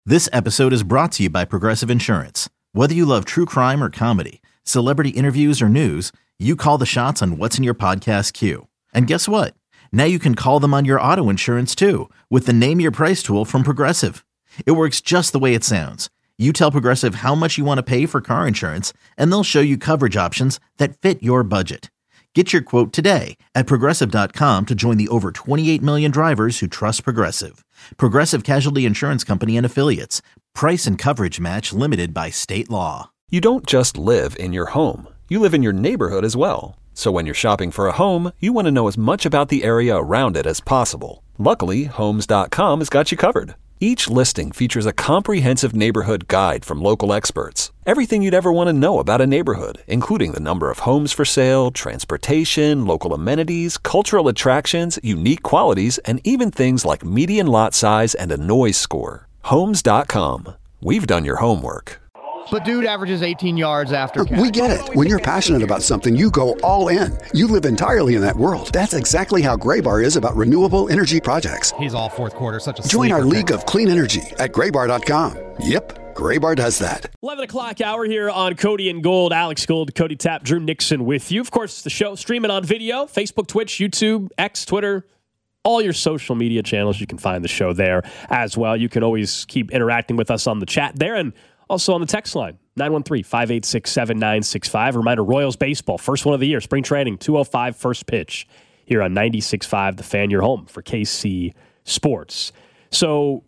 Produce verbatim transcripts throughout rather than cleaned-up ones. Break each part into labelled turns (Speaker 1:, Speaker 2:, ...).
Speaker 1: This episode is brought to you by Progressive Insurance. Whether you love true crime or comedy, celebrity interviews or news, you call the shots on what's in your podcast queue. And guess what? Now you can call them on your auto insurance too with the Name Your Price tool from Progressive. It works just the way it sounds. You tell Progressive how much you want to pay for car insurance, and they'll show you coverage options that fit your budget. Get your quote today at Progressive dot com to join the over twenty-eight million drivers who trust Progressive. Progressive Casualty Insurance Company and Affiliates. Price and coverage match limited by state law.
Speaker 2: You don't just live in your home. You live in your neighborhood as well. So when you're shopping for a home, you want to know as much about the area around it as possible. Luckily, Homes dot com has got you covered. Each listing features a comprehensive neighborhood guide from local experts. Everything you'd ever want to know about a neighborhood, including the number of homes for sale, transportation, local amenities, cultural attractions, unique qualities, and even things like median lot size and a noise score. Homes dot com. We've done your homework.
Speaker 3: But dude averages eighteen yards after catch.
Speaker 4: We get it. When you're passionate about something, you go all in. You live entirely in that world. That's exactly how Graybar is about renewable energy projects.
Speaker 3: He's all fourth quarter, such a
Speaker 4: Join our
Speaker 3: sleeper
Speaker 4: league
Speaker 3: pick.
Speaker 4: of clean energy at graybar dot com. Yep, Graybar does that.
Speaker 5: eleven o'clock hour here on Cody and Gold. Alex Gold, Cody Tapp, Drew Nixon with you. Of course, the show streaming on video, Facebook, Twitch, YouTube, X, Twitter, all your social media channels. You can find the show there as well. You can always keep interacting with us on the chat there and also on the text line, nine one three, five eight six, seven nine six five. Reminder, Royals baseball, first one of the year, spring training, two oh five first pitch here on ninety-six point five, The Fan, your home for K C Sports. So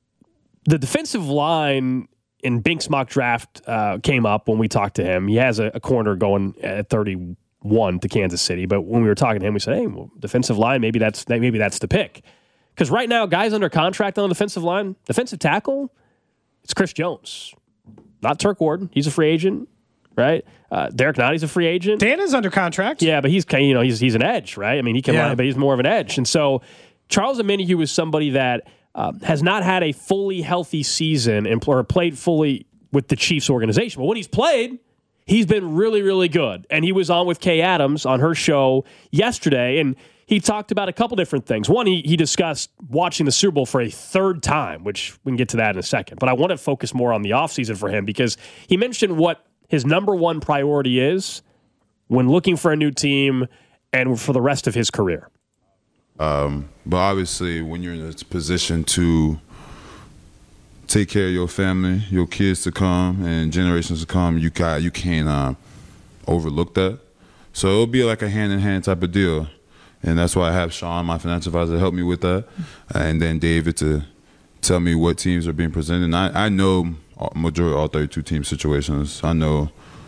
Speaker 5: the defensive line in Bink's mock draft uh, came up when we talked to him. He has a, a corner going at thirty-one to Kansas City, but when we were talking to him, we said, hey, well, defensive line, maybe that's maybe that's the pick. Because right now, guys under contract on the defensive line, defensive tackle, it's Chris Jones. Not Turk Ward. He's a free agent, right? Uh, Derek Notty's a free agent.
Speaker 6: Dan is under contract.
Speaker 5: Yeah, but he's you know he's he's an edge, right? I mean, he can
Speaker 6: Yeah.
Speaker 5: line, but he's more of an edge. And so Charles Omenihu is somebody that uh, has not had a fully healthy season and or played fully with the Chiefs organization. But when he's played, he's been really, really good. And he was on with Kay Adams on her show yesterday, and he talked about a couple different things. One, he, he discussed watching the Super Bowl for a third time, which we can get to that in a second. But I want to focus more on the offseason for him because he mentioned what his number one priority is when looking for a new team and for the rest of his career.
Speaker 7: Um, but obviously, when you're in a position to take care of your family, your kids to come, and generations to come, you got you can't uh, overlook that. So it'll be like a hand-in-hand type of deal. And that's why I have Sean, my financial advisor, to help me with that. And then David to tell me what teams are being presented. And I, I know majority of all thirty-two team situations. I know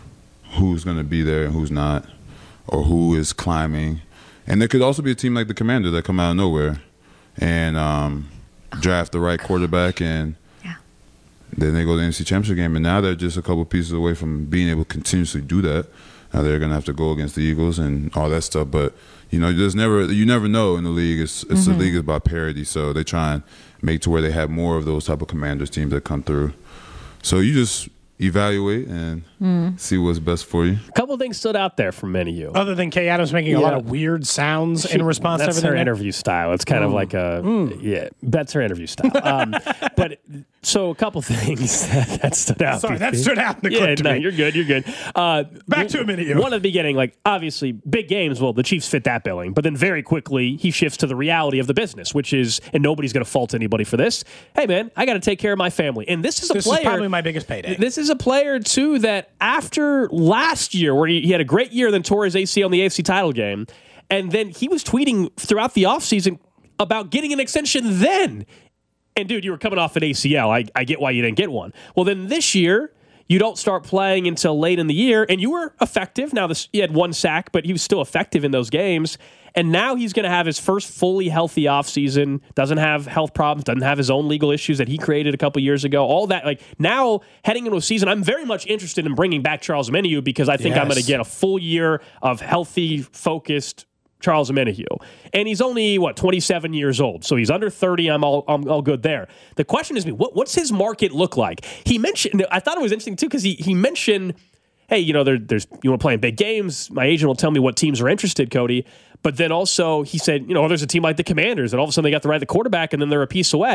Speaker 7: who's going to be there and who's not, or who is climbing. And there could also be a team like the Commanders that come out of nowhere and um, draft the right quarterback, and
Speaker 8: yeah.
Speaker 7: then they go to the N F C Championship game. And now they're just a couple pieces away from being able to continuously do that. Now they're going to have to go against the Eagles and all that stuff. But you know, there's never you never know in the league. It's, it's
Speaker 8: Mm-hmm.
Speaker 7: the league is about parity, so they try and make to where they have more of those type of Commanders teams that come through. So you just evaluate and
Speaker 8: Mm.
Speaker 7: see what's best for you.
Speaker 5: A couple things stood out there from many of you.
Speaker 6: Other than Kay Adams making a lot
Speaker 5: Yeah.
Speaker 6: of weird sounds in response
Speaker 5: That's
Speaker 6: to everything.
Speaker 5: her interview style. It's kind of like a yeah. That's her interview style. Um, but so a couple things that, that stood out.
Speaker 6: Sorry, that stood out in the
Speaker 5: yeah,
Speaker 6: clip to
Speaker 5: no,
Speaker 6: me.
Speaker 5: you're good. You're good. Uh,
Speaker 6: Back to a minute, you.
Speaker 5: One at the beginning, like obviously big games. Well, the Chiefs fit that billing, but then very quickly he shifts to the reality of the business, which is, and nobody's going to fault anybody for this. Hey, man, I got to take care of my family, and this is a
Speaker 6: This
Speaker 5: player.
Speaker 6: is probably my biggest payday.
Speaker 5: This is a player too that after last year, where he, he had a great year, then tore his A C L in the A F C title game, and then he was tweeting throughout the offseason about getting an extension then. And dude, you were coming off an A C L. I, I get why you didn't get one. Well, then this year, you don't start playing until late in the year, and you were effective. Now, this, he had one sack, but he was still effective in those games. And now he's going to have his first fully healthy offseason, doesn't have health problems, doesn't have his own legal issues that he created a couple years ago. All that, like now heading into a season, I'm very much interested in bringing back Charles Omenihu because I think
Speaker 6: Yes.
Speaker 5: I'm going to get a full year of healthy, focused Charles Omenihu. And he's only, what, twenty-seven years old. So he's under thirty. I'm all I'm all good there. The question is, what, what's his market look like? He mentioned, I thought it was interesting too, because he, he mentioned, hey, you know, there, there's you want to play in big games. My agent will tell me what teams are interested, Cody. But then also he said, you know, there's a team like the Commanders, and all of a sudden they got the right the quarterback, and then they're a piece away.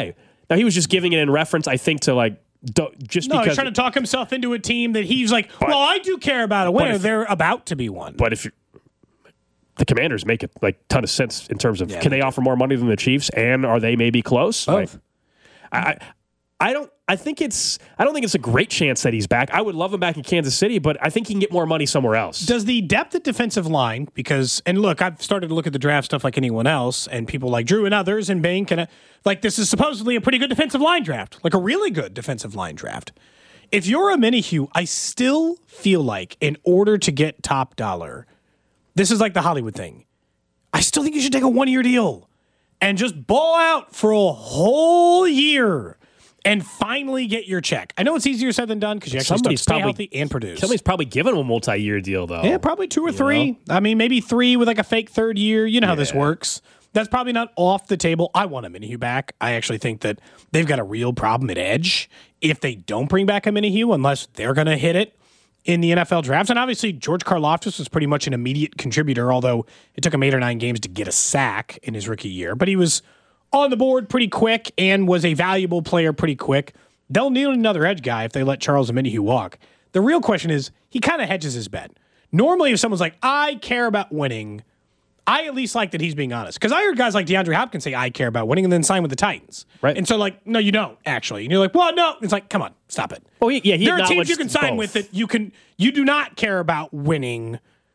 Speaker 5: Now, he was just giving it in reference, I think, to like, do, just
Speaker 6: no,
Speaker 5: because.
Speaker 6: he's trying to talk himself into a team that he's like,
Speaker 5: but,
Speaker 6: well, I do care about a winner.
Speaker 5: If,
Speaker 6: They're about to be one.
Speaker 5: But if you're, the Commanders make it like ton of sense in terms of yeah, can they, they offer more money than the Chiefs, and are they maybe close?
Speaker 6: Both.
Speaker 5: Like, I, I don't. I think it's. I don't think it's a great chance that he's back. I would love him back in Kansas City, but I think he can get more money somewhere else.
Speaker 6: Does the depth at defensive line? Because and look, I've started to look at the draft stuff like anyone else, and people like Drew and others and Bink and uh, like this is supposedly a pretty good defensive line draft, like a really good defensive line draft. If you're a Minihue, I still feel like in order to get top dollar, this is like the Hollywood thing. I still think you should take a one year deal and just ball out for a whole year. And finally get your check. I know it's easier said than done because you actually
Speaker 5: somebody's
Speaker 6: stay
Speaker 5: probably,
Speaker 6: healthy and produce.
Speaker 5: Somebody's probably given him a multi-year deal, though.
Speaker 6: Yeah, probably two or three. You know? I mean, maybe three with like a fake third year. You know how yeah. this works. That's probably not off the table. I want a Minihue back. I actually think that they've got a real problem at edge if they don't bring back a Minihue unless they're going to hit it in the N F L drafts. And obviously, George Karlaftis was pretty much an immediate contributor, although it took him eight or nine games to get a sack in his rookie year. But he was on the board pretty quick and was a valuable player pretty quick. They'll need another edge guy if they let Charles Omenihu walk. The real question is, he kind of hedges his bet. Normally, if someone's like, I care about winning, I at least like that he's being honest. Because I heard guys like DeAndre Hopkins say, I care about winning, and then sign with the Titans.
Speaker 5: Right.
Speaker 6: And so, like, no, you don't, actually. And you're like, well, no. It's like, come on, stop it.
Speaker 5: Oh, yeah, he
Speaker 6: there are teams you can sign
Speaker 5: both.
Speaker 6: with that you can. You do not care about winning,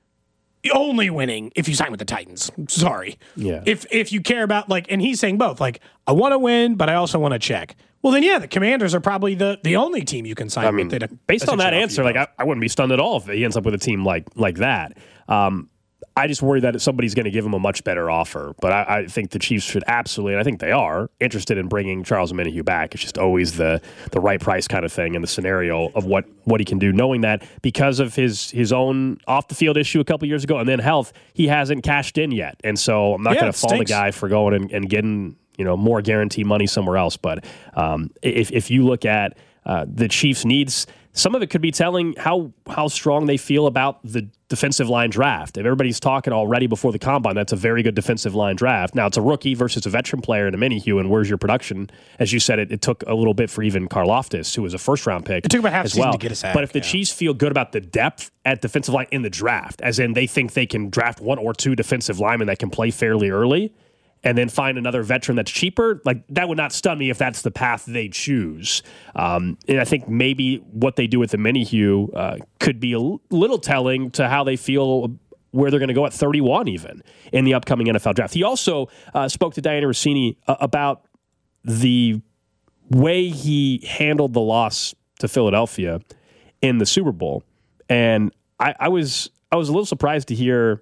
Speaker 6: only winning if you sign with the Titans. Sorry.
Speaker 5: Yeah.
Speaker 6: If if you care about, like, and he's saying both, like, I want to win, but I also want to check. Well, then, yeah, the Commanders are probably the, the only team you can sign
Speaker 5: I mean,
Speaker 6: with.
Speaker 5: Based on that answer, like I, I wouldn't be stunned at all if he ends up with a team like like that. Um, I just worry that somebody's going to give him a much better offer. But I, I think the Chiefs should absolutely, and I think they are, interested in bringing Charles Omenihu back. It's just always the the right price kind of thing in the scenario of what, what he can do, knowing that because of his, his own off-the-field issue a couple years ago and then health, he hasn't cashed in yet. And so I'm not yeah, going to fault the guy for going and, and getting – you know, more guaranteed money somewhere else. But um, if if you look at uh, the Chiefs' needs, some of it could be telling how how strong they feel about the defensive line draft. If everybody's talking already before the combine, that's a very good defensive line draft. Now, it's a rookie versus a veteran player in a Minihue, and where's your production? As you said, it, it took a little bit for even Karlaftis, who was a first-round pick.
Speaker 6: It took about half
Speaker 5: as
Speaker 6: season
Speaker 5: well.
Speaker 6: to get a sack.
Speaker 5: But if the
Speaker 6: yeah.
Speaker 5: Chiefs feel good about the depth at defensive line in the draft, as in they think they can draft one or two defensive linemen that can play fairly early, and then find another veteran that's cheaper, like that would not stun me if that's the path they choose. Um, and I think maybe what they do with the Minihue uh, could be a l- little telling to how they feel where they're going to go at thirty-one even in the upcoming N F L draft. He also uh, spoke to Diana Rossini uh, about the way he handled the loss to Philadelphia in the Super Bowl. And I, I was I was a little surprised to hear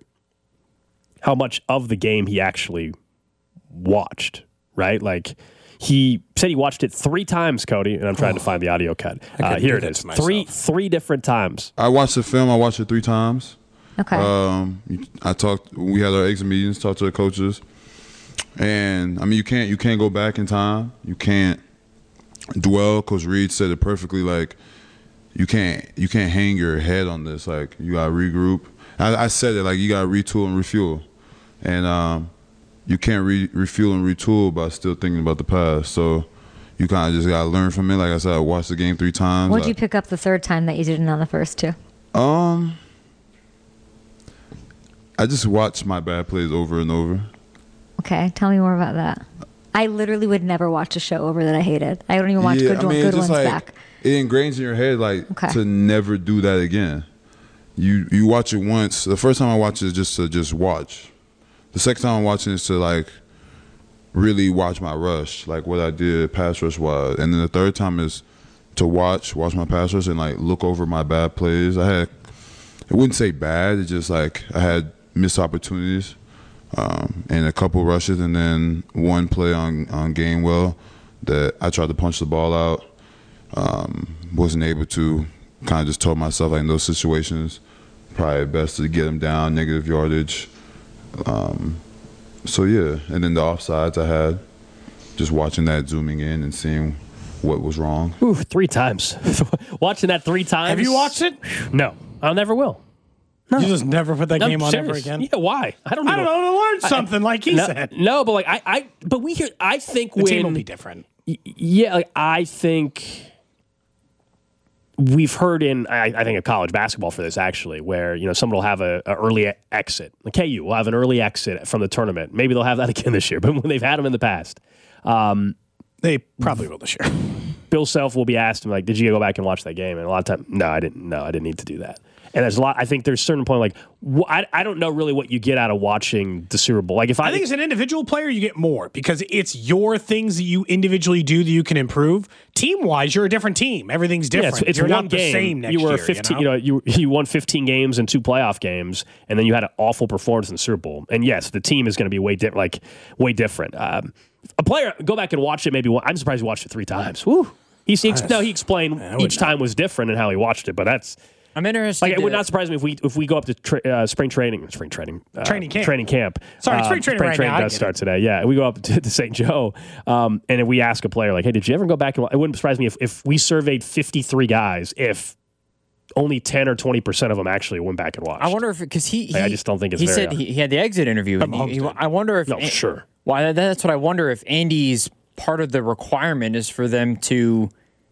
Speaker 5: how much of the game he actually watched, right? Like he said he watched it three times, Cody, and I'm trying oh, to find the audio cut. Uh, here it is. Three three different times.
Speaker 7: I watched the film. I watched it three times.
Speaker 8: Okay.
Speaker 7: Um, I talked. We had our exit meetings, talked to the coaches, and I mean, you can't you can't go back in time. You can't dwell. Coach Reed said it perfectly. Like you can't you can't hang your head on this. Like you got to regroup. I, I said it like you got to retool and refuel, and um. You can't re- refuel and retool by still thinking about the past. So you kind of just got to learn from it. Like I said, I watched the game three times.
Speaker 8: What did
Speaker 7: I,
Speaker 8: you pick up the third time that you didn't on the first two?
Speaker 7: Um, I just watched my bad plays over and over.
Speaker 8: Okay, tell me more about that. I literally would never watch a show over that I hated. I don't even watch
Speaker 7: yeah,
Speaker 8: good,
Speaker 7: I mean,
Speaker 8: good ones
Speaker 7: like,
Speaker 8: back.
Speaker 7: It ingrains in your head like
Speaker 8: okay.
Speaker 7: to never do that again. You you watch it once. The first time I watch it is just to just watch. The second time I'm watching is to, like, really watch my rush, like what I did pass rush wise. And then the third time is to watch, watch my pass rush and, like, look over my bad plays. I had, I wouldn't say bad, it's just, like, I had missed opportunities um, and a couple rushes and then one play on, on Gainwell that I tried to punch the ball out. Um, wasn't able to. Kind of just told myself, like, in those situations, probably best to get them down, negative yardage. Um, so yeah, and then the offsides I had, just watching that, zooming in and seeing what was wrong.
Speaker 5: Ooh, three times. Watching that three times.
Speaker 6: Have you watched it?
Speaker 5: No, I never will. No.
Speaker 6: You just never put that
Speaker 5: no,
Speaker 6: game on
Speaker 5: serious.
Speaker 6: ever again?
Speaker 5: Yeah, why? I don't.
Speaker 6: I don't know. To learn something, I, like he
Speaker 5: no,
Speaker 6: said.
Speaker 5: No, but like I, I, but we hear. I think
Speaker 6: the
Speaker 5: when
Speaker 6: team will be different.
Speaker 5: Yeah, like, I think we've heard in, I, I think, of college basketball for this, actually, where, you know, someone will have a, a early exit. Like K U will have an early exit from the tournament. Maybe they'll have that again this year, but when they've had them in the past. Um,
Speaker 6: they probably will this year.
Speaker 5: Bill Self will be asked, like, did you go back and watch that game? And a lot of times, no, I didn't. No, I didn't need to do that. And there's a lot. I think there's a certain point, like, wh- I, I don't know really what you get out of watching the Super Bowl. Like, if I,
Speaker 6: I think as an individual player, you get more because it's your things that you individually do that you can improve. Team wise, you're a different team. Everything's different.
Speaker 5: Yeah, it's, it's
Speaker 6: you're
Speaker 5: one
Speaker 6: not
Speaker 5: game.
Speaker 6: the same next
Speaker 5: you were
Speaker 6: year,
Speaker 5: fifteen.
Speaker 6: You know,
Speaker 5: you know, you you won fifteen games and two playoff games, and then you had an awful performance in the Super Bowl. And yes, the team is going to be way different. Like way different. Um, a player, go back and watch it. Maybe one, I'm surprised he watched it three times. Woo. He, he no, he explained yeah, each time was different and how he watched it, but that's.
Speaker 9: I'm interested.
Speaker 5: Like, it would not surprise me if we if we go up to tra- uh, spring training, spring training, uh,
Speaker 6: training camp,
Speaker 5: training camp.
Speaker 6: Sorry,
Speaker 5: uh,
Speaker 6: spring training.
Speaker 5: Spring
Speaker 6: right
Speaker 5: training
Speaker 6: now,
Speaker 5: does start it. today. Yeah, we go up to, to Saint Joe, um, and if we ask a player like, "Hey, did you ever go back?" and It wouldn't surprise me if if we surveyed fifty-three guys, if only ten or twenty percent of them actually went back and watched.
Speaker 9: I wonder if because he, he,
Speaker 5: like, I just don't think it's
Speaker 9: he
Speaker 5: very,
Speaker 9: said he, he had the exit interview. And he, he, I wonder if
Speaker 5: no,
Speaker 9: An-
Speaker 5: sure.
Speaker 9: Why that's what I wonder if Andy's part of the requirement is for them to.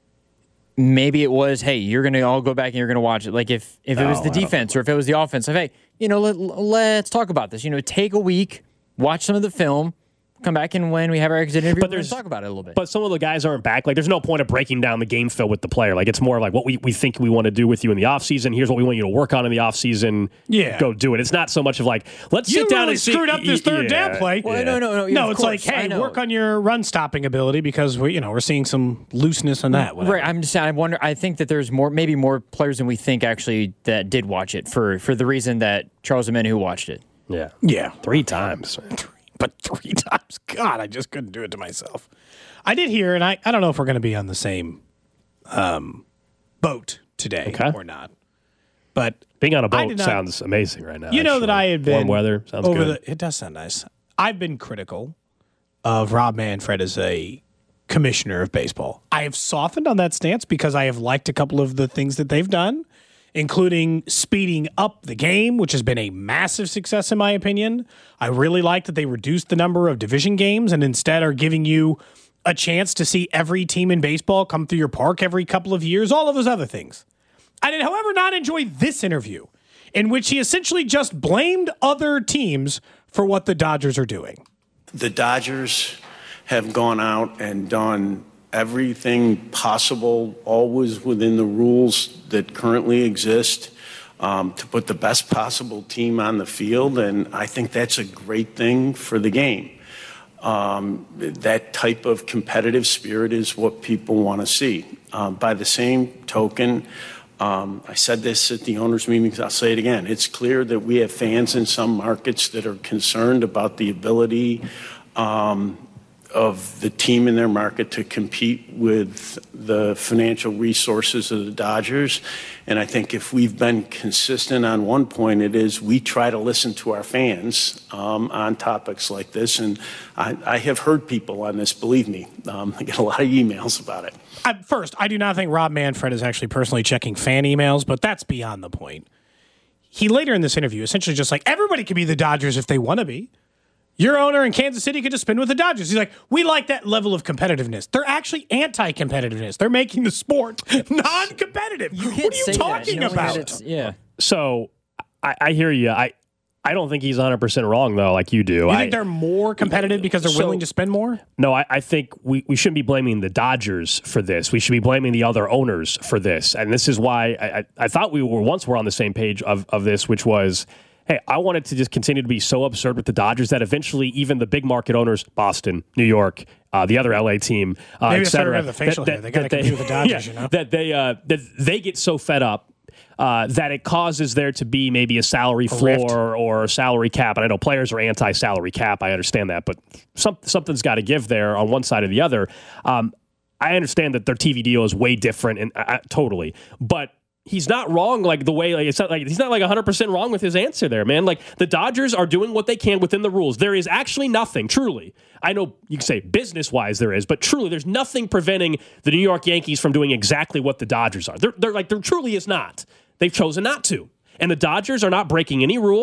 Speaker 9: Maybe it was, hey, you're going to all go back and you're going to watch it. Like if, if it was
Speaker 5: Oh,
Speaker 9: the defense or if it was the offense, like, hey, you know, let, let's talk about this. You know, take a week, watch some of the film, come back and when we have our exit interview,
Speaker 5: But
Speaker 9: we're going
Speaker 5: there's-
Speaker 9: to talk about it a little bit.
Speaker 5: But some of the guys aren't back. Like, there's no point of breaking down the game film with the player. Like, it's more like what we, we think we want to do with you in the offseason. Here's what we want you to work on in the offseason.
Speaker 6: Yeah.
Speaker 5: Go do it. It's not so much of like, let's
Speaker 6: You
Speaker 5: sit down
Speaker 6: really
Speaker 5: and see-
Speaker 6: screwed up this third
Speaker 5: yeah,
Speaker 6: down play.
Speaker 9: Well, no, no, no. yeah,
Speaker 6: No,
Speaker 9: of
Speaker 6: it's
Speaker 9: course,
Speaker 6: like,
Speaker 9: I
Speaker 6: hey,
Speaker 9: know.
Speaker 6: work on your run stopping ability because we, you know, we're seeing some looseness on that. Whatever.
Speaker 9: Right, I'm just saying. I wonder. I think that there's more, maybe more players than we think actually that did watch it for for the reason that Charles Omenihu watched it.
Speaker 5: Yeah.
Speaker 6: Yeah,
Speaker 5: Three times.
Speaker 6: but three times. God, I just couldn't do it to myself. I did hear, and I, I don't know if we're going to be on the same um, boat today
Speaker 5: Okay.
Speaker 6: or not. But
Speaker 5: Being on a
Speaker 6: I
Speaker 5: boat
Speaker 6: did not-
Speaker 5: sounds amazing right now.
Speaker 6: you know
Speaker 5: actually.
Speaker 6: that I had been
Speaker 5: warm weather sounds
Speaker 6: over
Speaker 5: good.
Speaker 6: the. It does sound nice. I've been critical of Rob Manfred as a commissioner of baseball. I have softened on that stance because I have liked a couple of the things that they've done, including speeding up the game, which has been a massive success in my opinion. I really like that they reduced the number of division games and instead are giving you a chance to see every team in baseball come through your park every couple of years, all of those other things. I did, however, not enjoy this interview, in which he essentially just blamed other teams for what the Dodgers are doing.
Speaker 10: The Dodgers have gone out and done everything possible, always within the rules that currently exist, um, to put the best possible team on the field, and I think that's a great thing for the game. Um, that type of competitive spirit is what people want to see. Um, by the same token, um, I said this at the owners' meetings, I'll say it again. It's clear that we have fans in some markets that are concerned about the ability um, of the team in their market to compete with the financial resources of the Dodgers. And I think if we've been consistent on one point, it is we try to listen to our fans um, on topics like this. And I, I have heard people on this, believe me. Um, I get a lot of emails about it.
Speaker 6: At first, I do not think Rob Manfred is actually personally checking fan emails, but that's beyond the point. He later in this interview essentially just like, everybody can be the Dodgers if they want to be. Your owner in Kansas City could just spin with the Dodgers. He's like, we like that level of competitiveness. They're actually anti-competitiveness. They're making the sport non-competitive.
Speaker 9: You
Speaker 6: What
Speaker 9: can't
Speaker 6: are you
Speaker 9: say
Speaker 6: talking
Speaker 9: that, knowing that
Speaker 6: about?
Speaker 9: it's- Yeah.
Speaker 5: So I, I hear you. I I don't think he's one hundred percent wrong, though, like you do.
Speaker 6: You
Speaker 5: I,
Speaker 6: think they're more competitive because they're
Speaker 5: So-
Speaker 6: willing to spend more?
Speaker 5: No, I, I think we, we shouldn't be blaming the Dodgers for this. We should be blaming the other owners for this. And this is why I, I, I thought we were once were on the same page of, of this, which was, hey, I want it to just continue to be so absurd with the Dodgers that eventually even the big market owners, Boston, New York, uh, the other L A team, uh,
Speaker 6: Maybe
Speaker 5: et
Speaker 6: it's starting to
Speaker 5: cetera,
Speaker 6: have the facial
Speaker 5: that-
Speaker 6: hair. They got to
Speaker 5: that
Speaker 6: compete with the Dodgers,
Speaker 5: yeah,
Speaker 6: you know?
Speaker 5: that they uh, that they get so fed up uh, that it causes there to be maybe a salary floor
Speaker 6: rift.
Speaker 5: or a salary cap. And I know players are anti-salary cap. I understand that, but some, something's got to give there on one side or the other. Um, I understand that their T V deal is way different, and uh, totally, but he's not wrong. Like the way, like it's not like he's not like one hundred percent wrong with his answer there, man. Like the Dodgers are doing what they can within the rules. There is actually nothing, truly. I know you can say business wise there is, but truly, there's nothing preventing the New York Yankees from doing exactly what the Dodgers are. They're, they're like there truly is not. They've chosen not to, and the Dodgers are not breaking any rule.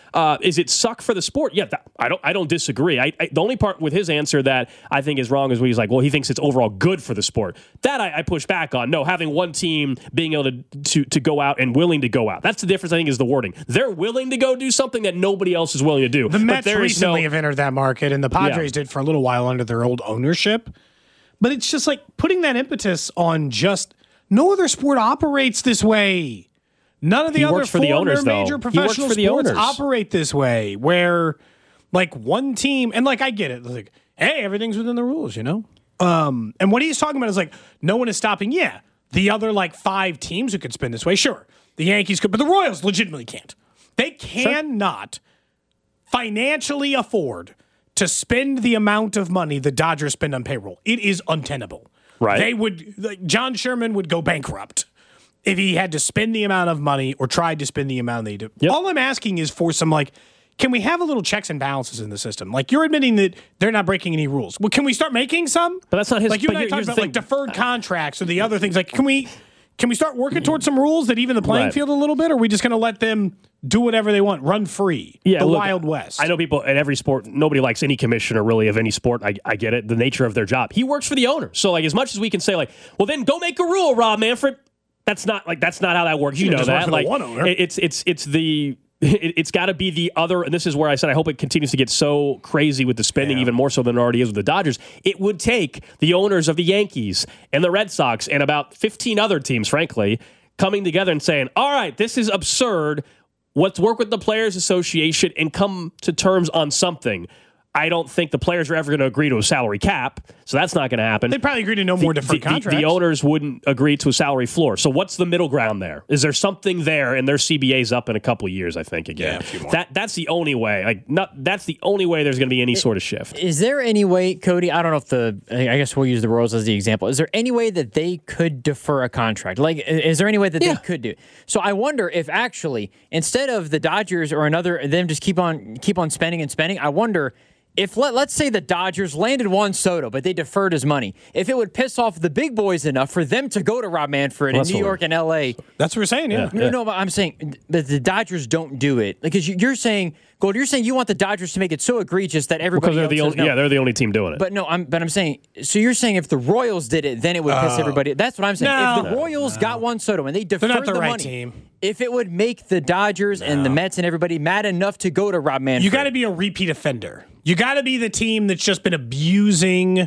Speaker 5: Uh, is it suck for the sport? Yeah, that, I don't I don't disagree. I, I, the only part with his answer that I think is wrong is when he's like, well, he thinks it's overall good for the sport. That I, I push back on. No, having one team being able to, to to go out and willing to go out. That's the difference, I think, is the wording. They're willing to go do something that nobody else is willing to do.
Speaker 6: The Mets
Speaker 5: recently
Speaker 6: no, have entered that market, and the Padres
Speaker 5: yeah.
Speaker 6: did for a little while under their old ownership. But it's just like putting that impetus on just no other sport operates this way. None of the
Speaker 5: he
Speaker 6: other
Speaker 5: for the owners,
Speaker 6: major
Speaker 5: though.
Speaker 6: professional
Speaker 5: for the
Speaker 6: sports
Speaker 5: owners.
Speaker 6: operate this way, where like one team, and like I get it, like, hey, everything's within the rules, you know? Um, and what he's talking about is like, no one is stopping. Yeah, the other like five teams who could spin this way, sure. The Yankees could, but the Royals legitimately can't. They cannot sure. financially afford to spend the amount of money the Dodgers spend on payroll. It is untenable.
Speaker 5: Right.
Speaker 6: They would, like, John Sherman would go bankrupt if he had to spend the amount of money or tried to spend the amount they do. Yep. All I'm asking is for some, like, can we have a little checks and balances in the system? Like, you're admitting that they're not breaking any rules. Well, can we start making some?
Speaker 5: But that's not his.
Speaker 6: Like, you and I talked about, like, deferred contracts or the other things. Like, can we can we start working towards some rules that even the playing
Speaker 5: right.
Speaker 6: field a little bit, or are we just going to let them do whatever they want, run free,
Speaker 5: yeah,
Speaker 6: the
Speaker 5: look,
Speaker 6: Wild West?
Speaker 5: I know people in every sport, nobody likes any commissioner really of any sport. I, I get it, the nature of their job. He works for the owner. So, like, as much as we can say, like, well, then go make a rule, Rob Manfred. That's not like that's not how that works. You,
Speaker 6: you
Speaker 5: know
Speaker 6: just
Speaker 5: that.
Speaker 6: Work for
Speaker 5: like
Speaker 6: the one owner.
Speaker 5: it's it's it's the it, it's got to be the other. And this is where I said I hope it continues to get so crazy with the spending, yeah. even more so than it already is with the Dodgers. It would take the owners of the Yankees and the Red Sox and about fifteen other teams, frankly, coming together and saying, all right, this is absurd. Let's work with the Players Association and come to terms on something. I don't think the players are ever going to agree to a salary cap, so that's not going to happen.
Speaker 6: They'd probably agree to no
Speaker 5: the,
Speaker 6: more deferred
Speaker 5: the,
Speaker 6: contracts.
Speaker 5: The, the owners wouldn't agree to a salary floor. So what's the middle ground there? Is there something there? And their C B A's up in a couple of years, I think, again.
Speaker 6: Yeah, a few more.
Speaker 5: That that's the only way. Like, not that's the only way there's going to be any sort of shift.
Speaker 9: Is there any way, Cody? I don't know if the. I guess we'll use the Royals as the example. Is there any way that they could defer a contract? Like, is there any way that yeah. they could do? So I wonder if actually instead of the Dodgers or another, them just keep on keep on spending and spending. I wonder. If let, let's say the Dodgers landed Juan Soto, but they deferred his money, if it would piss off the big boys enough for them to go to Rob Manfred well, in New York and L A.
Speaker 6: That's what we're saying, yeah.
Speaker 9: No,
Speaker 6: yeah.
Speaker 9: no, but I'm saying that the Dodgers don't do it. Because you're saying, Gold, you're saying you want the Dodgers to make it so egregious that everybody
Speaker 5: because they're
Speaker 9: else
Speaker 5: the only,
Speaker 9: no.
Speaker 5: yeah, they're the only team doing it.
Speaker 9: But no, I'm but I'm saying, so you're saying if the Royals did it, then it would piss uh, everybody. That's what I'm saying.
Speaker 6: No,
Speaker 9: if the Royals
Speaker 6: no.
Speaker 9: got Juan Soto and they deferred
Speaker 6: they're not the,
Speaker 9: the
Speaker 6: right
Speaker 9: money,
Speaker 6: team.
Speaker 9: If it would make the Dodgers no. and the Mets and everybody mad enough to go to Rob Manfred.
Speaker 6: You got to be a repeat offender. You got to be the team that's just been abusing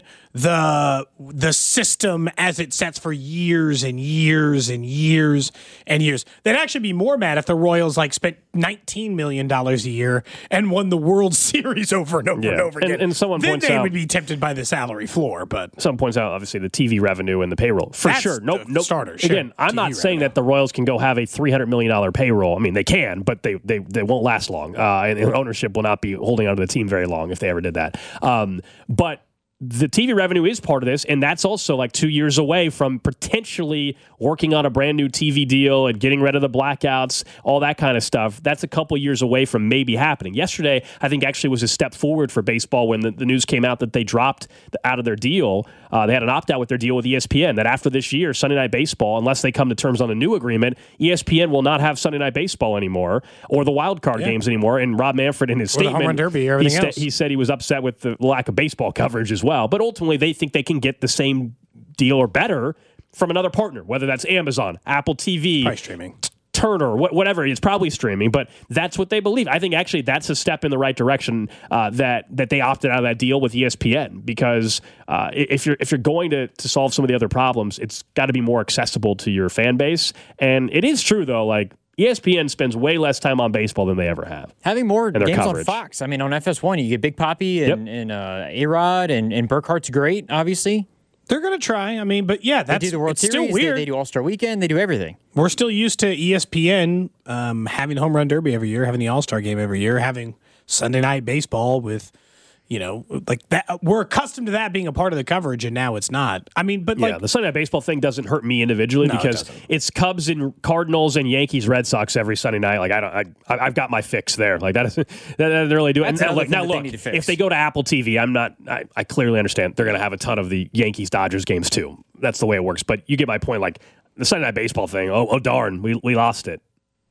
Speaker 6: the the system as it sets for years and years and years and years. They'd actually be more mad if the Royals like spent nineteen million dollars a year and won the World Series over and over
Speaker 5: yeah.
Speaker 6: and over again.
Speaker 5: And, and someone
Speaker 6: then
Speaker 5: points
Speaker 6: they
Speaker 5: out,
Speaker 6: would be tempted by the salary floor. But
Speaker 5: someone points out, obviously, the T V revenue and the payroll. For
Speaker 6: that's
Speaker 5: sure. Nope. Nope.
Speaker 6: Starter,
Speaker 5: Again,
Speaker 6: sure.
Speaker 5: I'm
Speaker 6: T V
Speaker 5: not
Speaker 6: revenue.
Speaker 5: saying that the Royals can go have a three hundred million dollars payroll. I mean, they can, but they they, they won't last long. Uh, and, and ownership will not be holding onto the team very long if they ever did that. Um, but the T V revenue is part of this, and that's also like two years away from potentially working on a brand new T V deal and getting rid of the blackouts, all that kind of stuff. That's a couple years away from maybe happening. Yesterday, I think actually was a step forward for baseball when the, the news came out that they dropped the, out of their deal. Uh, they had an opt-out with their deal with E S P N, that after this year, Sunday Night Baseball, unless they come to terms on a new agreement, E S P N will not have Sunday Night Baseball anymore or the wild card yeah. games anymore. And Rob Manfred in his
Speaker 6: or
Speaker 5: statement,
Speaker 6: the home run derby, everything
Speaker 5: he, sta-
Speaker 6: else.
Speaker 5: he said he was upset with the lack of baseball coverage as well. But ultimately, they think they can get the same deal or better from another partner, whether that's Amazon, Apple T V,
Speaker 6: probably streaming,
Speaker 5: t- Turner, wh- whatever. It's probably streaming, but that's what they believe. I think actually that's a step in the right direction uh, that that they opted out of that deal with E S P N because uh, if you're if you're going to to solve some of the other problems, it's got to be more accessible to your fan base. And it is true though, like. E S P N spends way less time on baseball than they ever have.
Speaker 9: Having more games
Speaker 5: coverage.
Speaker 9: on Fox. I mean, on F S one, you get Big Papi and,
Speaker 5: yep.
Speaker 9: and uh, A-Rod and, and Burkhart's great, obviously.
Speaker 6: They're going to try. I mean, but yeah, that's
Speaker 9: they do the World
Speaker 6: it's
Speaker 9: Series,
Speaker 6: still weird.
Speaker 9: They, they do All-Star Weekend. They do everything.
Speaker 6: We're still used to E S P N um, having home run derby every year, having the All-Star game every year, having Sunday Night Baseball with, you know, like that. We're accustomed to that being a part of the coverage, and now it's not. I mean, but like
Speaker 5: yeah, the Sunday Night Baseball thing doesn't hurt me individually
Speaker 6: no,
Speaker 5: because
Speaker 6: it
Speaker 5: it's Cubs and Cardinals and Yankees, Red Sox every Sunday night. Like I don't, I, I've got my fix there. Like that, that doesn't really do it.
Speaker 9: That's
Speaker 5: And now, look, now
Speaker 9: they
Speaker 5: look,
Speaker 9: need to fix.
Speaker 5: if they go to Apple T V, I'm not. I, I clearly understand they're going to have a ton of the Yankees Dodgers games too. That's the way it works. But you get my point. Like the Sunday Night Baseball thing. Oh, oh darn, we we lost it.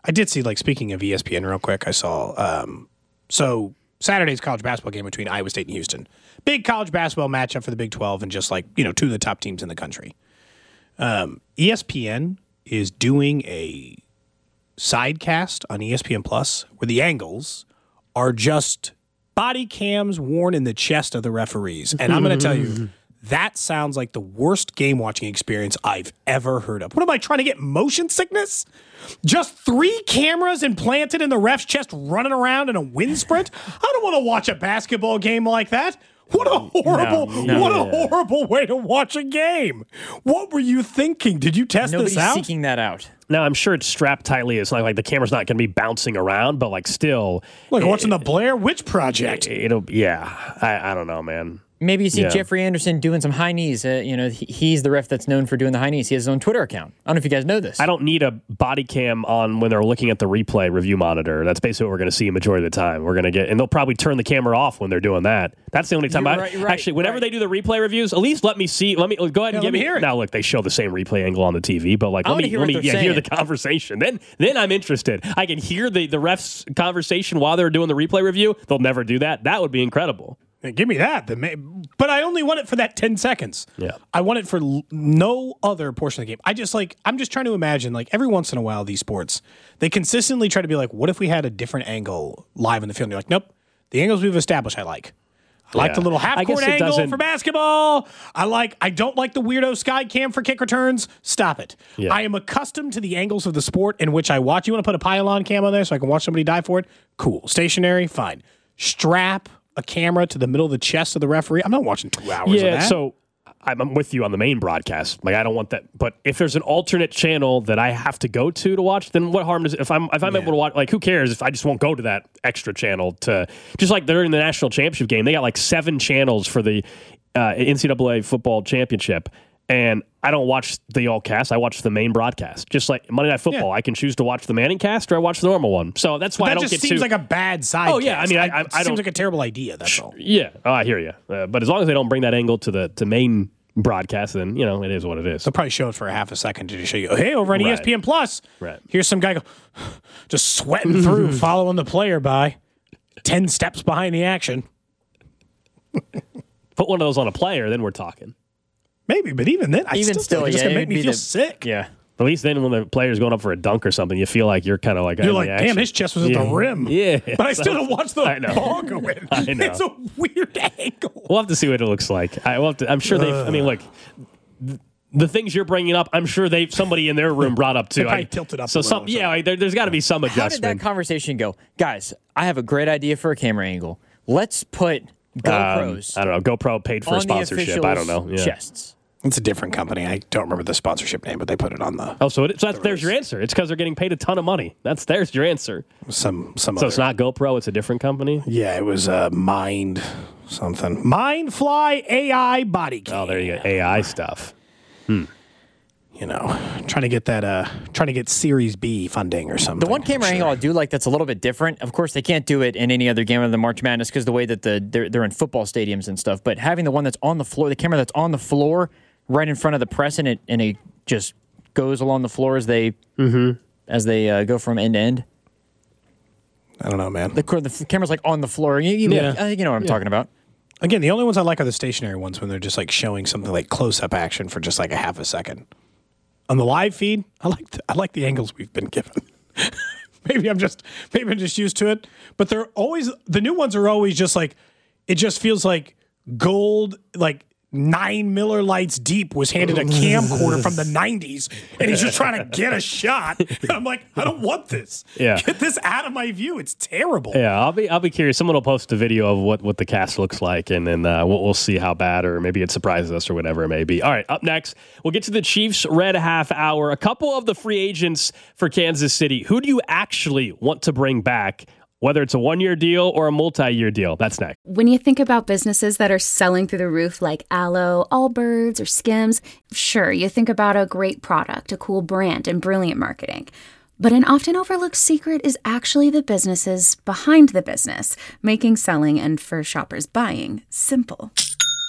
Speaker 6: I did see, like, speaking of E S P N real quick, I saw, um, so Saturday's college basketball game between Iowa State and Houston. Big college basketball matchup for the Big twelve and just, like, you know, two of the top teams in the country. Um, E S P N is doing a sidecast on E S P N Plus where the angles are just body cams worn in the chest of the referees. And I'm going to tell you, that sounds like the worst game watching experience I've ever heard of. What am I trying to get? Motion sickness? Just three cameras implanted in the ref's chest running around in a wind sprint? I don't want to watch a basketball game like that. What a horrible,
Speaker 9: No, no,
Speaker 6: what a
Speaker 9: yeah.
Speaker 6: horrible way to watch a game. What were you thinking? Did you test
Speaker 9: Nobody's
Speaker 6: this out?
Speaker 9: seeking that out.
Speaker 5: Now, I'm sure it's strapped tightly. It's not like the camera's not going to be bouncing around, but like still.
Speaker 6: Like
Speaker 5: it,
Speaker 6: watching the Blair Witch Project.
Speaker 5: It'll, yeah. I, I don't know, man.
Speaker 9: Maybe you see
Speaker 5: Yeah.
Speaker 9: Jeffrey Anderson doing some high knees. Uh, you know, he, he's the ref that's known for doing the high knees. He has his own Twitter account. I don't know if you guys know this.
Speaker 5: I don't need a body cam on when they're looking at the replay review monitor. That's basically what we're going to see a majority of the time. We're going to get, and they'll probably turn the camera off when they're doing that. That's the only time
Speaker 9: You're
Speaker 5: I
Speaker 9: right, you're right,
Speaker 5: actually. Whenever
Speaker 9: right.
Speaker 5: they do the replay reviews, at least let me see. Let me go ahead and
Speaker 6: Yeah,
Speaker 5: give
Speaker 6: let me
Speaker 5: me.
Speaker 6: hear it.
Speaker 5: Now, look, they show the same replay angle on the T V, but like,
Speaker 9: I
Speaker 5: let
Speaker 9: wanna
Speaker 5: me
Speaker 9: hear
Speaker 5: let
Speaker 9: what
Speaker 5: me
Speaker 9: they're
Speaker 5: yeah, hear
Speaker 9: saying.
Speaker 5: the conversation. Then, then I'm interested. I can hear the the ref's conversation while they're doing the replay review. They'll never do that. That would be incredible.
Speaker 6: Yeah, give me that. The ma- but I only want it for that ten seconds.
Speaker 5: Yeah.
Speaker 6: I want it for l- no other portion of the game. I just like, I'm just trying to imagine, like, every once in a while, these sports, they consistently try to be like, what if we had a different angle live in the field? And you're like, nope, the angles we've established I like. I like
Speaker 5: Yeah.
Speaker 6: the little half
Speaker 5: I guess
Speaker 6: court
Speaker 5: it
Speaker 6: angle
Speaker 5: doesn't-
Speaker 6: for basketball. I like, I don't like the weirdo sky cam for kick returns. Stop it.
Speaker 5: Yeah.
Speaker 6: I am accustomed to the angles of the sport in which I watch. You want to put a pylon cam on there so I can watch somebody die for it? Cool. Stationary? Fine. Strap a camera to the middle of the chest of the referee. I'm not watching two hours of
Speaker 5: Yeah,
Speaker 6: that.
Speaker 5: so I'm I'm with you on the main broadcast. Like, I don't want that. But if there's an alternate channel that I have to go to to watch, then what harm does it? If I'm if I'm
Speaker 6: Yeah.
Speaker 5: able to watch, like, who cares if I just won't go to that extra channel to just like during the national championship game, they got like seven channels for the uh, N C double A football championship. And I don't watch the all cast. I watch the main broadcast. Just like Monday Night Football,
Speaker 6: Yeah.
Speaker 5: I can choose to watch the Manning cast or I watch the normal one. So that's why
Speaker 6: that
Speaker 5: I don't
Speaker 6: just
Speaker 5: get
Speaker 6: seems
Speaker 5: too.
Speaker 6: like a bad side.
Speaker 5: Oh, yeah, I mean, I- I-
Speaker 6: it
Speaker 5: I
Speaker 6: seems
Speaker 5: don't-
Speaker 6: like a terrible idea. That's all.
Speaker 5: yeah, oh, I hear you. Uh, but as long as they don't bring that angle to the to main broadcast, then you know it is what it is.
Speaker 6: They'll probably show it for a half a second to just show you, hey, over on
Speaker 5: Right.
Speaker 6: E S P N Plus,
Speaker 5: Right.
Speaker 6: here's some guy go, just sweating through, following the player by ten steps behind the action.
Speaker 5: Put one of those on a player, then we're talking.
Speaker 6: Maybe, but even then, I
Speaker 9: Even
Speaker 6: still,
Speaker 9: still,
Speaker 6: think it's
Speaker 9: yeah,
Speaker 6: gonna
Speaker 9: it
Speaker 6: make
Speaker 9: would
Speaker 6: me
Speaker 9: be
Speaker 6: feel
Speaker 9: the-
Speaker 6: sick.
Speaker 9: Yeah.
Speaker 5: At least then when the player's going up for a dunk or something, you feel like you're kind of like
Speaker 6: You're
Speaker 5: in
Speaker 6: like,
Speaker 5: the
Speaker 6: damn,
Speaker 5: action.
Speaker 6: his chest was at
Speaker 5: Yeah.
Speaker 6: the rim.
Speaker 5: Yeah.
Speaker 6: But I still don't watch the
Speaker 5: I know.
Speaker 6: ball go in.
Speaker 5: I know.
Speaker 6: It's a weird angle.
Speaker 5: We'll have to see what it looks like. I will have to, I'm sure they. I mean, look, th- the things you're bringing up, I'm sure they somebody in their room brought up too.
Speaker 6: They probably
Speaker 5: I-
Speaker 6: tilted up
Speaker 5: So
Speaker 6: a little
Speaker 5: some,
Speaker 6: or
Speaker 5: yeah, like, there, there's got to be some
Speaker 9: How did that
Speaker 5: adjustment.
Speaker 9: conversation go? Guys, I have a great idea for a camera angle. Let's put GoPros
Speaker 5: Um, I don't know. GoPro paid for
Speaker 9: on
Speaker 5: a sponsorship.
Speaker 9: the
Speaker 5: I don't know.
Speaker 9: officials'
Speaker 5: Yeah.
Speaker 9: chests.
Speaker 6: It's a different company. I don't remember the sponsorship name, but they put it on the
Speaker 5: Oh, so, it, so that's, there's your answer. It's because they're getting paid a ton of money. That's there's your answer.
Speaker 6: some some.
Speaker 5: So
Speaker 6: other.
Speaker 5: it's not GoPro. It's a different company.
Speaker 6: Yeah, it was uh, Mind something. Mindfly A I body cam.
Speaker 5: Oh, there you go. A I stuff.
Speaker 6: You know, trying to get that, uh, trying to get Series B funding or something.
Speaker 9: The one camera
Speaker 6: I'm
Speaker 9: angle
Speaker 6: sure.
Speaker 9: I do like that's a little bit different. Of course, they can't do it in any other game other than March Madness because the way that the they're, they're in football stadiums and stuff. But having the one that's on the floor, the camera that's on the floor, right in front of the press, and it and it just goes along the floor as they as they uh, go from end to end.
Speaker 6: I don't know, man.
Speaker 9: The, the f- camera's like on the floor. You, you,
Speaker 6: Yeah.
Speaker 9: I think you know what I'm talking about.
Speaker 6: Again, the only ones I like are the stationary ones when they're just like showing something like close-up action for just like a half a second. On the live feed, I like the, I like the angles we've been given. maybe I'm just maybe I'm just used to it, but they're always the new ones are always just like it just feels like gold, like nine Miller Lights deep was handed a camcorder from the nineties, and he's just trying to get a shot. And I'm like, I don't want this.
Speaker 5: Yeah.
Speaker 6: Get this out of my view. It's terrible.
Speaker 5: Yeah, I'll be I'll be curious. Someone will post a video of what, what the cast looks like, and then uh, we'll, we'll see how bad, or maybe it surprises us, or whatever it may be. All right, up next, we'll get to the Chiefs Red Half Hour. A couple of the free agents for Kansas City. Who do you actually want to bring back? Whether it's a one-year deal or a multi-year deal. That's next.
Speaker 11: When you think about businesses that are selling through the roof like Aloe, Allbirds, or Skims, sure, you think about a great product, a cool brand, and brilliant marketing. But an often overlooked secret is actually the businesses behind the business, making selling and for shoppers buying simple.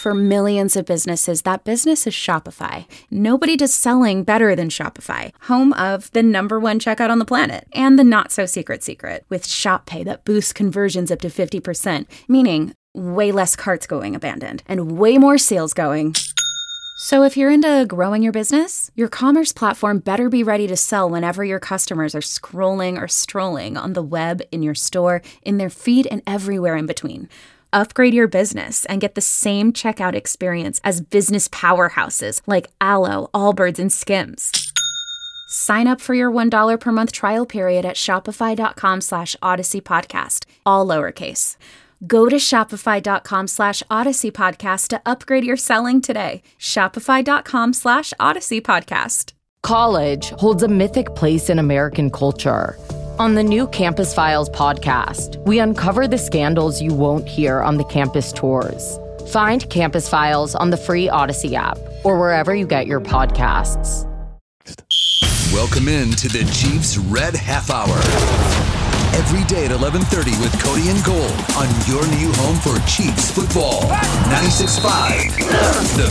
Speaker 11: For millions of businesses, that business is Shopify. Nobody does selling better than Shopify, home of the number one checkout on the planet and the not-so-secret secret with Shop Pay that boosts conversions up to fifty percent, meaning way less carts going abandoned and way more sales going. So if you're into growing your business, your commerce platform better be ready to sell whenever your customers are scrolling or strolling on the web, in your store, in their feed, and everywhere in between. Upgrade your business and get the same checkout experience as business powerhouses like Alo, Allbirds, and Skims. Sign up for your one dollar per month trial period at shopify.com slash Odyssey Podcast, all lowercase. Go to shopify.com slash Odyssey Podcast to upgrade your selling today. Shopify.com slash Odyssey Podcast.
Speaker 12: College holds a mythic place in American culture. On the new Campus Files podcast, we uncover the scandals you won't hear on the campus tours. Find Campus Files on the free Odyssey app or wherever you get your podcasts.
Speaker 13: Welcome in to the Chiefs Red Half Hour. Every day at eleven thirty with Cody and Gold on your new home for Chiefs football. ninety-six point five, The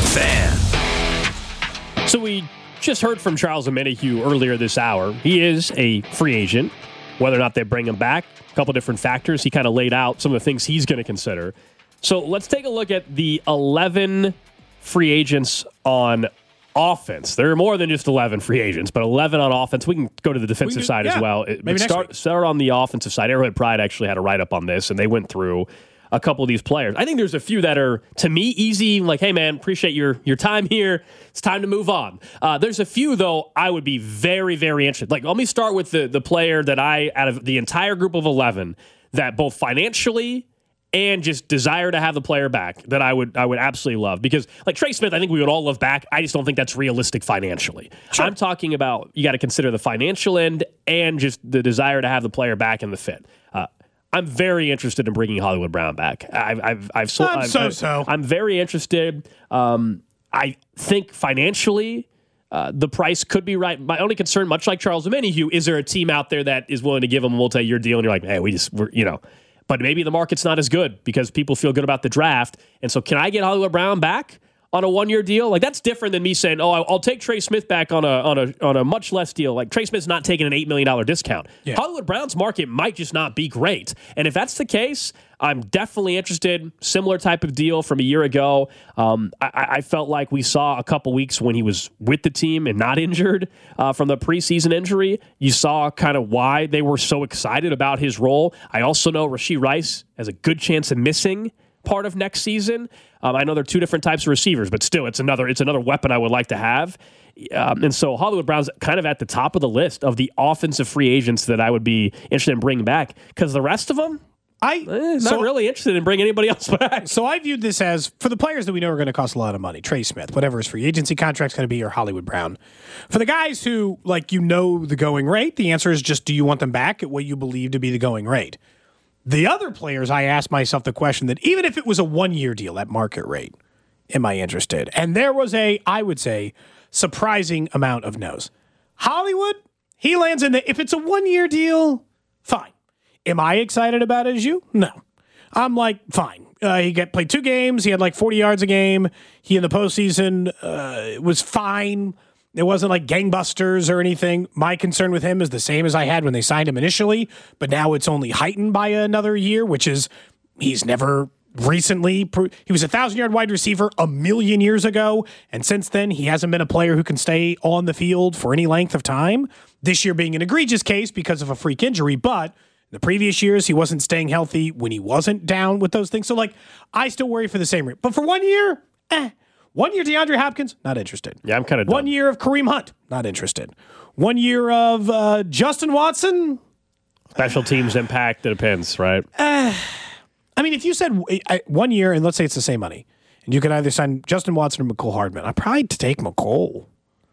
Speaker 13: Fan.
Speaker 5: So we just heard from Charles Omenihu earlier this hour. He is a free agent. Whether or not they bring him back, a couple different factors. He kind of laid out some of the things he's going to consider. So let's take a look at the eleven free agents on offense. There are more than just eleven free agents, but eleven on offense. We can go to the defensive
Speaker 6: can,
Speaker 5: side
Speaker 6: yeah,
Speaker 5: as well.
Speaker 6: Maybe next
Speaker 5: start,
Speaker 6: week.
Speaker 5: start on the offensive side. Arrowhead Pride actually had a write-up on this, and they went through a couple of these players. I think there's a few that are, to me, easy. Like, hey, man, appreciate your your time here. It's time to move on. Uh, there's a few, though, I would be very, very interested. Like, let me start with the the player that I, out of the entire group of eleven, that both financially and just desire to have the player back, that I would I would absolutely love. Because, like, Trey Smith, I think we would all love back. I just don't think that's realistic financially. Sure. I'm talking about, you got to consider the financial end and just the desire to have the player back and the fit. Uh, I'm very interested in bringing Hollywood Brown back. I've, I've, I've, so,
Speaker 6: I'm
Speaker 5: I've,
Speaker 6: so
Speaker 5: I've,
Speaker 6: so.
Speaker 5: I'm very interested. Um, I think financially, uh, the price could be right. My only concern, much like Charles Omenihu, is there a team out there that is willing to give him a multi-year deal? And you're like, hey, we just, we're, you know, but maybe the market's not as good because people feel good about the draft. And so, can I get Hollywood Brown back on a one-year deal? Like, that's different than me saying, oh, I'll take Trey Smith back on a on a on a much less deal. Like, Trey Smith's not taking an eight million dollars discount. Yeah. Hollywood Brown's market might just not be great. And if that's the case, I'm definitely interested. Similar type of deal from a year ago. Um, I, I felt like we saw a couple weeks when he was with the team and not injured uh, from the preseason injury. You saw kind of why they were so excited about his role. I also know Rashee Rice has a good chance of missing part of next season. Um, I know they're two different types of receivers, but still, it's another it's another weapon I would like to have. Um, and so Hollywood Brown's kind of at the top of the list of the offensive free agents that I would be interested in bringing back, because the rest of them,
Speaker 6: I
Speaker 5: eh, not
Speaker 6: so,
Speaker 5: really interested in bringing anybody else back.
Speaker 6: So I viewed this as, for the players that we know are going to cost a lot of money, Trey Smith, whatever his free agency contract's going to be, or Hollywood Brown. For the guys who, like, you know the going rate, the answer is just, do you want them back at what you believe to be the going rate? The other players, I asked myself the question that even if it was a one-year deal at market rate, am I interested? And there was a, I would say, surprising amount of no's. Hollywood, he lands in the, if it's a one-year deal, fine. Am I excited about it as you? No. I'm like, fine. Uh, he got played two games. He had like forty yards a game. He in the postseason uh, was fine. It wasn't like gangbusters or anything. My concern with him is the same as I had when they signed him initially, but now it's only heightened by another year, which is he's never recently. Pro- he was a thousand-yard wide receiver a million years ago, and since then he hasn't been a player who can stay on the field for any length of time. This year being an egregious case because of a freak injury, but the previous years, he wasn't staying healthy when he wasn't down with those things. So, like, I still worry for the same rate. But for one year, eh. One year DeAndre Hopkins, not interested.
Speaker 5: Yeah, I'm kind of
Speaker 6: One year of Kareem Hunt, not interested. One year of uh, Justin Watson.
Speaker 5: Special teams impact, it depends, right?
Speaker 6: Uh, I mean, if you said uh, one year, and let's say it's the same money, and you could either sign Justin Watson or McCole Hardman, I'd probably take McCole.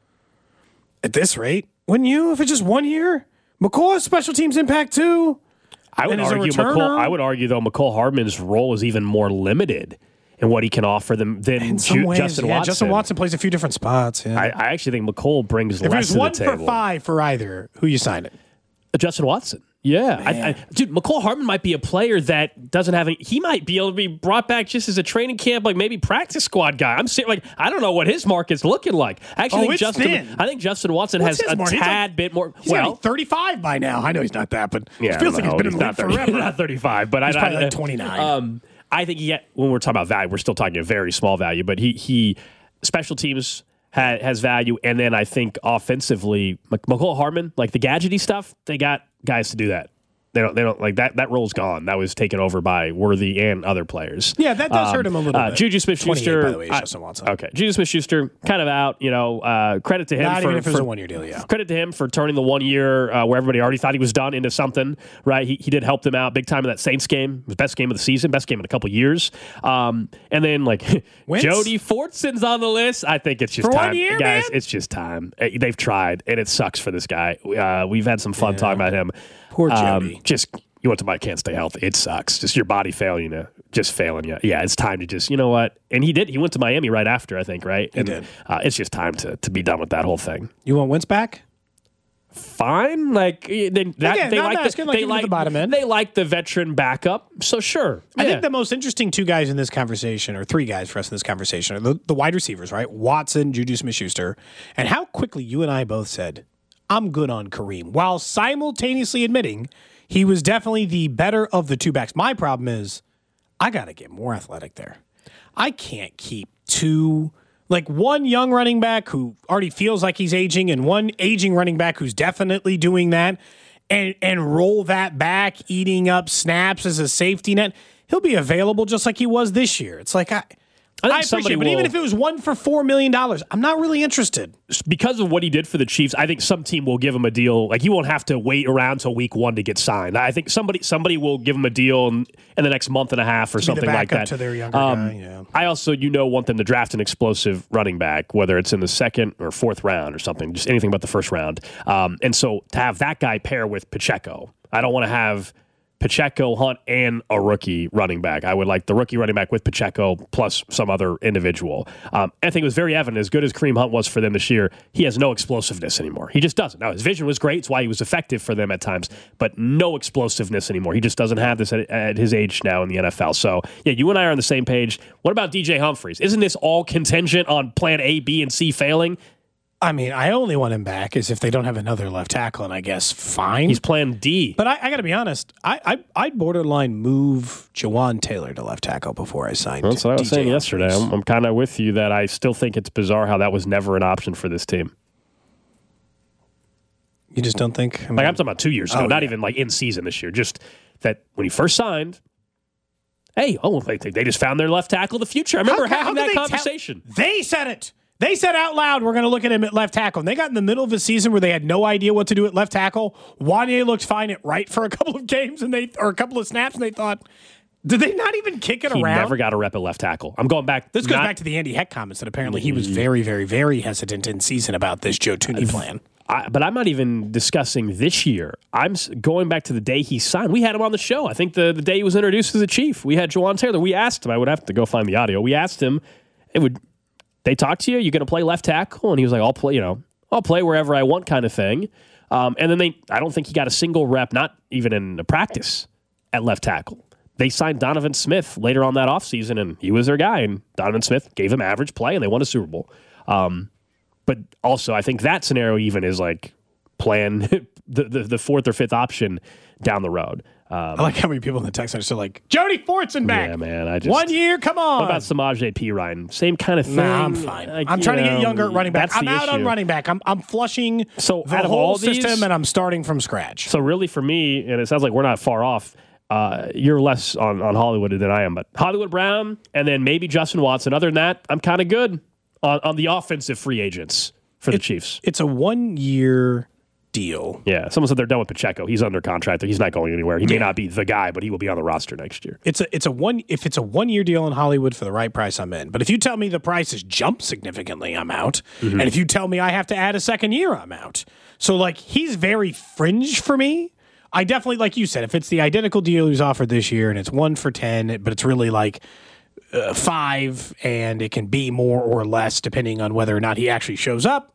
Speaker 6: At this rate, wouldn't you? If it's just one year? McCole has special teams impact, too.
Speaker 5: I would argue McCole, I would argue though McCole Hardman's role is even more limited in what he can offer them than
Speaker 6: in some
Speaker 5: Ju-
Speaker 6: ways,
Speaker 5: Justin
Speaker 6: yeah,
Speaker 5: Watson.
Speaker 6: Justin Watson plays a few different spots. Yeah.
Speaker 5: I, I actually think McCole brings
Speaker 6: if
Speaker 5: less
Speaker 6: it was
Speaker 5: to
Speaker 6: one
Speaker 5: the table.
Speaker 6: for five for either, who you sign it?
Speaker 5: Uh, Justin Watson. Yeah, I, I, dude, McCole Hartman might be a player that doesn't have any. He might be able to be brought back just as a training camp, like maybe practice squad guy. I'm saying, like, I don't know what his market's looking like. I actually
Speaker 6: Oh,
Speaker 5: think
Speaker 6: it's
Speaker 5: Justin.
Speaker 6: thin.
Speaker 5: I think Justin Watson
Speaker 6: What's
Speaker 5: has
Speaker 6: his
Speaker 5: a
Speaker 6: market? He's
Speaker 5: tad
Speaker 6: like-
Speaker 5: bit more.
Speaker 6: He's
Speaker 5: well,
Speaker 6: gotta be thirty-five by now. I know he's not that, but
Speaker 5: yeah,
Speaker 6: it feels
Speaker 5: I
Speaker 6: like
Speaker 5: don't
Speaker 6: he's been
Speaker 5: know.
Speaker 6: in the league
Speaker 5: not thirty,
Speaker 6: forever.
Speaker 5: not thirty-five, but
Speaker 6: He's
Speaker 5: I,
Speaker 6: probably
Speaker 5: I,
Speaker 6: like twenty-nine.
Speaker 5: Um, I think he, when we're talking about value, we're still talking a very small value, but he he special teams ha, has value, and then I think offensively, McCole Hartman, like the gadgety stuff, they got guys to do that. They don't. They don't like that. That role's gone. That was taken over by Worthy and other players.
Speaker 6: Yeah, that does
Speaker 5: um,
Speaker 6: hurt him a little
Speaker 5: uh,
Speaker 6: bit.
Speaker 5: Juju Smith-Schuster,
Speaker 6: by the way, is
Speaker 5: uh,
Speaker 6: Justin Watson.
Speaker 5: okay, Juju Smith-Schuster, kind of out. You know, uh, credit to him.
Speaker 6: Not
Speaker 5: for,
Speaker 6: even if it was
Speaker 5: for-
Speaker 6: a one-year deal, yeah.
Speaker 5: Credit to him for turning the one year uh, where everybody already thought he was done into something. Right, he he did help them out big time in that Saints game. It was best game of the season, best game in a couple years. Um, and then like Jody Fortson's on the list. I think it's just
Speaker 6: For
Speaker 5: time,
Speaker 6: one year,
Speaker 5: guys.
Speaker 6: man?
Speaker 5: It's just time. Uh, They've tried, and it sucks for this guy. Uh, we've had some fun talking about him.
Speaker 6: Poor
Speaker 5: Um,
Speaker 6: Jody.
Speaker 5: just you went to my can't stay healthy. It sucks. Just your body failing you, just failing you. Yeah, it's time to just, you know what? And he did. He went to Miami right after, I think, right?
Speaker 6: He
Speaker 5: and,
Speaker 6: did.
Speaker 5: Uh, it's just time to to be done with that whole thing.
Speaker 6: You want Wentz back?
Speaker 5: Fine. Like they, that,
Speaker 6: Again,
Speaker 5: they
Speaker 6: I'm
Speaker 5: like
Speaker 6: asking,
Speaker 5: the,
Speaker 6: like,
Speaker 5: they
Speaker 6: even at
Speaker 5: like
Speaker 6: the bottom end.
Speaker 5: They like the veteran backup. So sure.
Speaker 6: I
Speaker 5: Yeah.
Speaker 6: think the most interesting two guys in this conversation, or three guys for us in this conversation, are the, the wide receivers, right? Watson, Juju Smith-Schuster, and how quickly you and I both said, I'm good on Kareem, while simultaneously admitting he was definitely the better of the two backs. My problem is I got to get more athletic there. I can't keep two, like one young running back who already feels like he's aging and one aging running back who's definitely doing that and, and roll that back, eating up snaps as a safety net. He'll be available just like he was this year. It's like, I,
Speaker 5: I think
Speaker 6: I
Speaker 5: somebody
Speaker 6: appreciate it, but even
Speaker 5: will-
Speaker 6: if it was one for four million dollars, I'm not really interested.
Speaker 5: Because of what he did for the Chiefs, I think some team will give him a deal. Like he won't have to wait around till week one to get signed. I think somebody somebody will give him a deal in, in the next month and a half or
Speaker 6: To be the
Speaker 5: something like
Speaker 6: backup
Speaker 5: that.
Speaker 6: to their younger
Speaker 5: Um,
Speaker 6: guy, yeah.
Speaker 5: I also, you know, want them to draft an explosive running back, whether it's in the second or fourth round or something, just anything but the first round. Um, and so to have that guy pair with Pacheco, I don't want to have Pacheco, Hunt, and a rookie running back. I would like the rookie running back with Pacheco plus some other individual. Um, I think it was very evident, as good as Kareem Hunt was for them this year, he has no explosiveness anymore. He just doesn't. Now, his vision was great. It's why he was effective for them at times, but no explosiveness anymore. He just doesn't have this at, at his age now in the N F L. So, yeah, you and I are on the same page. What about D J Humphries? Isn't this all contingent on plan A, B, and C failing?
Speaker 6: I mean, I only want him back is if they don't have another left tackle, and I guess fine.
Speaker 5: He's plan D.
Speaker 6: But I, I got to be honest, I, I, I'd borderline move Jawan Taylor to left tackle before I signed
Speaker 5: That's what I was
Speaker 6: D J
Speaker 5: saying
Speaker 6: Humphries.
Speaker 5: yesterday. I'm, I'm kind of with you that I still think it's bizarre how that was never an option for this team.
Speaker 6: You just don't think? I mean,
Speaker 5: Like I'm talking about two years ago,
Speaker 6: Oh,
Speaker 5: not
Speaker 6: yeah.
Speaker 5: even like in season this year. Just that when he first signed, hey, oh, they, they just found their left tackle of the future. I remember
Speaker 6: How- how
Speaker 5: having
Speaker 6: could
Speaker 5: that
Speaker 6: they tell-
Speaker 5: conversation.
Speaker 6: They said it. They said out loud, we're going to look at him at left tackle. And they got in the middle of a season where they had no idea what to do at left tackle. Wanye looked fine at right for a couple of games and they or a couple of snaps, and they thought, did they not even kick it
Speaker 5: He
Speaker 6: around?
Speaker 5: never got a rep at left tackle. I'm going back.
Speaker 6: This goes
Speaker 5: not-
Speaker 6: back to the Andy Heck comments that apparently he was very, very, very hesitant in season about this Joe Tooney plan.
Speaker 5: I, but I'm not even discussing this year. I'm s- going back to the day he signed. We had him on the show. I think the, the day he was introduced as a Chief. We had Jawan Taylor. We asked him. I would have to go find the audio. We asked him, it would they talk to you? You going to play left tackle? And he was like, I'll play, you know, I'll play wherever I want kind of thing. Um, and then they, I don't think he got a single rep, not even in a practice at left tackle. They signed Donovan Smith later on that offseason, and he was their guy. And Donovan Smith gave him average play, and they won a Super Bowl. Um, but also, I think that scenario even is like plan the, the, the fourth or fifth option down the road. Um,
Speaker 6: I like how many people in the text are still like, Jody Fortson back.
Speaker 5: Yeah, man. I just,
Speaker 6: One year, come on.
Speaker 5: What about Samaje P. Ryan? Same kind of thing.
Speaker 6: Nah, I'm fine.
Speaker 5: Like,
Speaker 6: I'm
Speaker 5: you
Speaker 6: trying to
Speaker 5: know,
Speaker 6: get younger at running back.
Speaker 5: that's
Speaker 6: I'm
Speaker 5: the
Speaker 6: out on
Speaker 5: issue.
Speaker 6: running back. I'm I'm flushing
Speaker 5: So
Speaker 6: the
Speaker 5: out of
Speaker 6: whole
Speaker 5: all these-
Speaker 6: system, and I'm starting from scratch.
Speaker 5: So really, for me, and it sounds like we're not far off. Uh, you're less on, on Hollywood than I am, but Hollywood Brown, and then maybe Justin Watson. Other than that, I'm kind of good on, on the offensive free agents for the
Speaker 6: It-
Speaker 5: Chiefs.
Speaker 6: It's a one year deal.
Speaker 5: Yeah, someone said they're done with Pacheco. He's under contract. He's not going anywhere. He may not be the guy, but he will be on the roster next year.
Speaker 6: It's a it's a one if it's a one year deal in Hollywood for the right price, I'm in. But if you tell me the price has jumped significantly, I'm out.
Speaker 5: Mm-hmm.
Speaker 6: And if you tell me I have to add a second year, I'm out. So like he's very fringe for me. I definitely, like you said, if it's the identical deal he's offered this year and it's one for ten, but it's really like uh, five and it can be more or less depending on whether or not he actually shows up.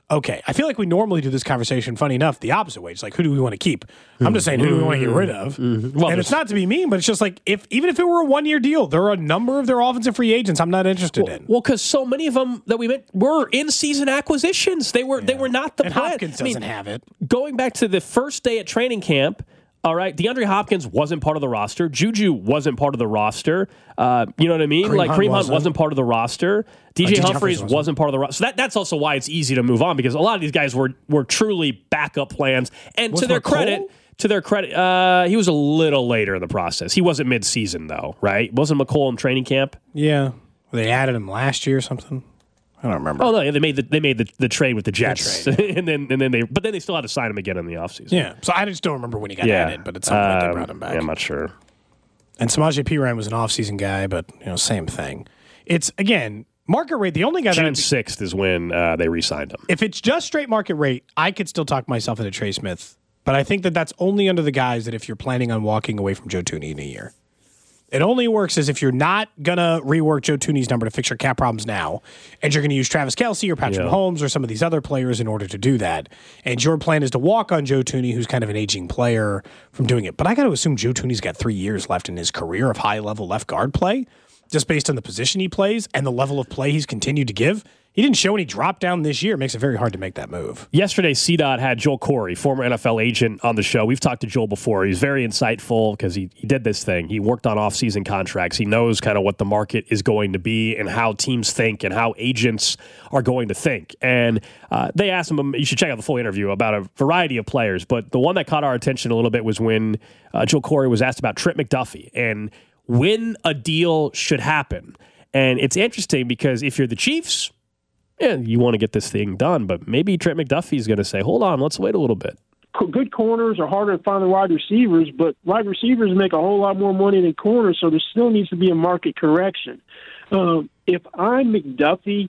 Speaker 6: Okay, I feel like we normally do this conversation, funny enough, the opposite way. It's like, who do we want to keep? I'm just saying, who do we want to get rid of?
Speaker 5: Mm-hmm. Well,
Speaker 6: and it's not to be mean, but it's just like, if even if it were a one-year deal, there are a number of their offensive free agents I'm not interested
Speaker 5: well,
Speaker 6: in.
Speaker 5: Well, because so many of them that we met were in-season acquisitions. They were yeah. they were not the
Speaker 6: and
Speaker 5: plan.
Speaker 6: Hopkins
Speaker 5: I mean,
Speaker 6: doesn't have it.
Speaker 5: Going back to the first day at training camp, all right, DeAndre Hopkins wasn't part of the roster. Juju wasn't part of the roster. Uh, you know what I mean?
Speaker 6: Kareem
Speaker 5: like
Speaker 6: Hunt
Speaker 5: Kareem Hunt
Speaker 6: wasn't.
Speaker 5: wasn't part of the roster. D J
Speaker 6: Uh, D J
Speaker 5: Humphries
Speaker 6: Humphries
Speaker 5: wasn't part of the roster. So that, that's also why it's easy to move on, because a lot of these guys were were truly backup plans. And
Speaker 6: Was
Speaker 5: to their
Speaker 6: McColl?
Speaker 5: credit, to their credit, uh, he was a little later in the process. He wasn't mid-season though, right? Wasn't McColl in training camp?
Speaker 6: Yeah, they added him last year or something. I don't remember.
Speaker 5: Oh no, yeah, they made the they made the, the trade with the Jets, the and then and then they but then they still had to sign him again in the offseason.
Speaker 6: Yeah, so I just don't remember when he got
Speaker 5: yeah.
Speaker 6: added, but at some point they
Speaker 5: Um,
Speaker 6: brought him back.
Speaker 5: Yeah, I'm not sure.
Speaker 6: And Samaje Perine was an offseason guy, but you know, same thing. It's again market rate. The only guy that
Speaker 5: June
Speaker 6: I'd be-
Speaker 5: sixth is when uh, they re-signed him.
Speaker 6: if it's just straight market rate, I could still talk myself into Trey Smith, but I think that that's only under the guise that if you're planning on walking away from Joe Thuney in a year. It only works as if you're not going to rework Joe Thuney's number to fix your cap problems now, and you're going to use Travis Kelce or Patrick
Speaker 5: Yeah.
Speaker 6: Mahomes or some of these other players in order to do that. And your plan is to walk on Joe Thuney, who's kind of an aging player, from doing it. But I got to assume Joe Thuney's got three years left in his career of high-level left guard play, just based on the position he plays and the level of play he's continued to give. He didn't show any drop down this year. It makes it very hard to make that move.
Speaker 5: Yesterday, C DOT had Joel Corey, former N F L agent, on the show. We've talked to Joel before. He's very insightful because he, he did this thing. He worked on off-season contracts. He knows kind of what the market is going to be and how teams think and how agents are going to think. And uh, they asked him, you should check out the full interview, about a variety of players. But the one that caught our attention a little bit was when uh, Joel Corey was asked about Trent McDuffie and when a deal should happen. And it's interesting because if you're the Chiefs, yeah, you want to get this thing done, but maybe Trent McDuffie is going to say, hold on, let's wait a little bit.
Speaker 14: Good corners are harder to find than wide receivers, but wide receivers make a whole lot more money than corners, so there still needs to be a market correction. Um, if I'm McDuffie,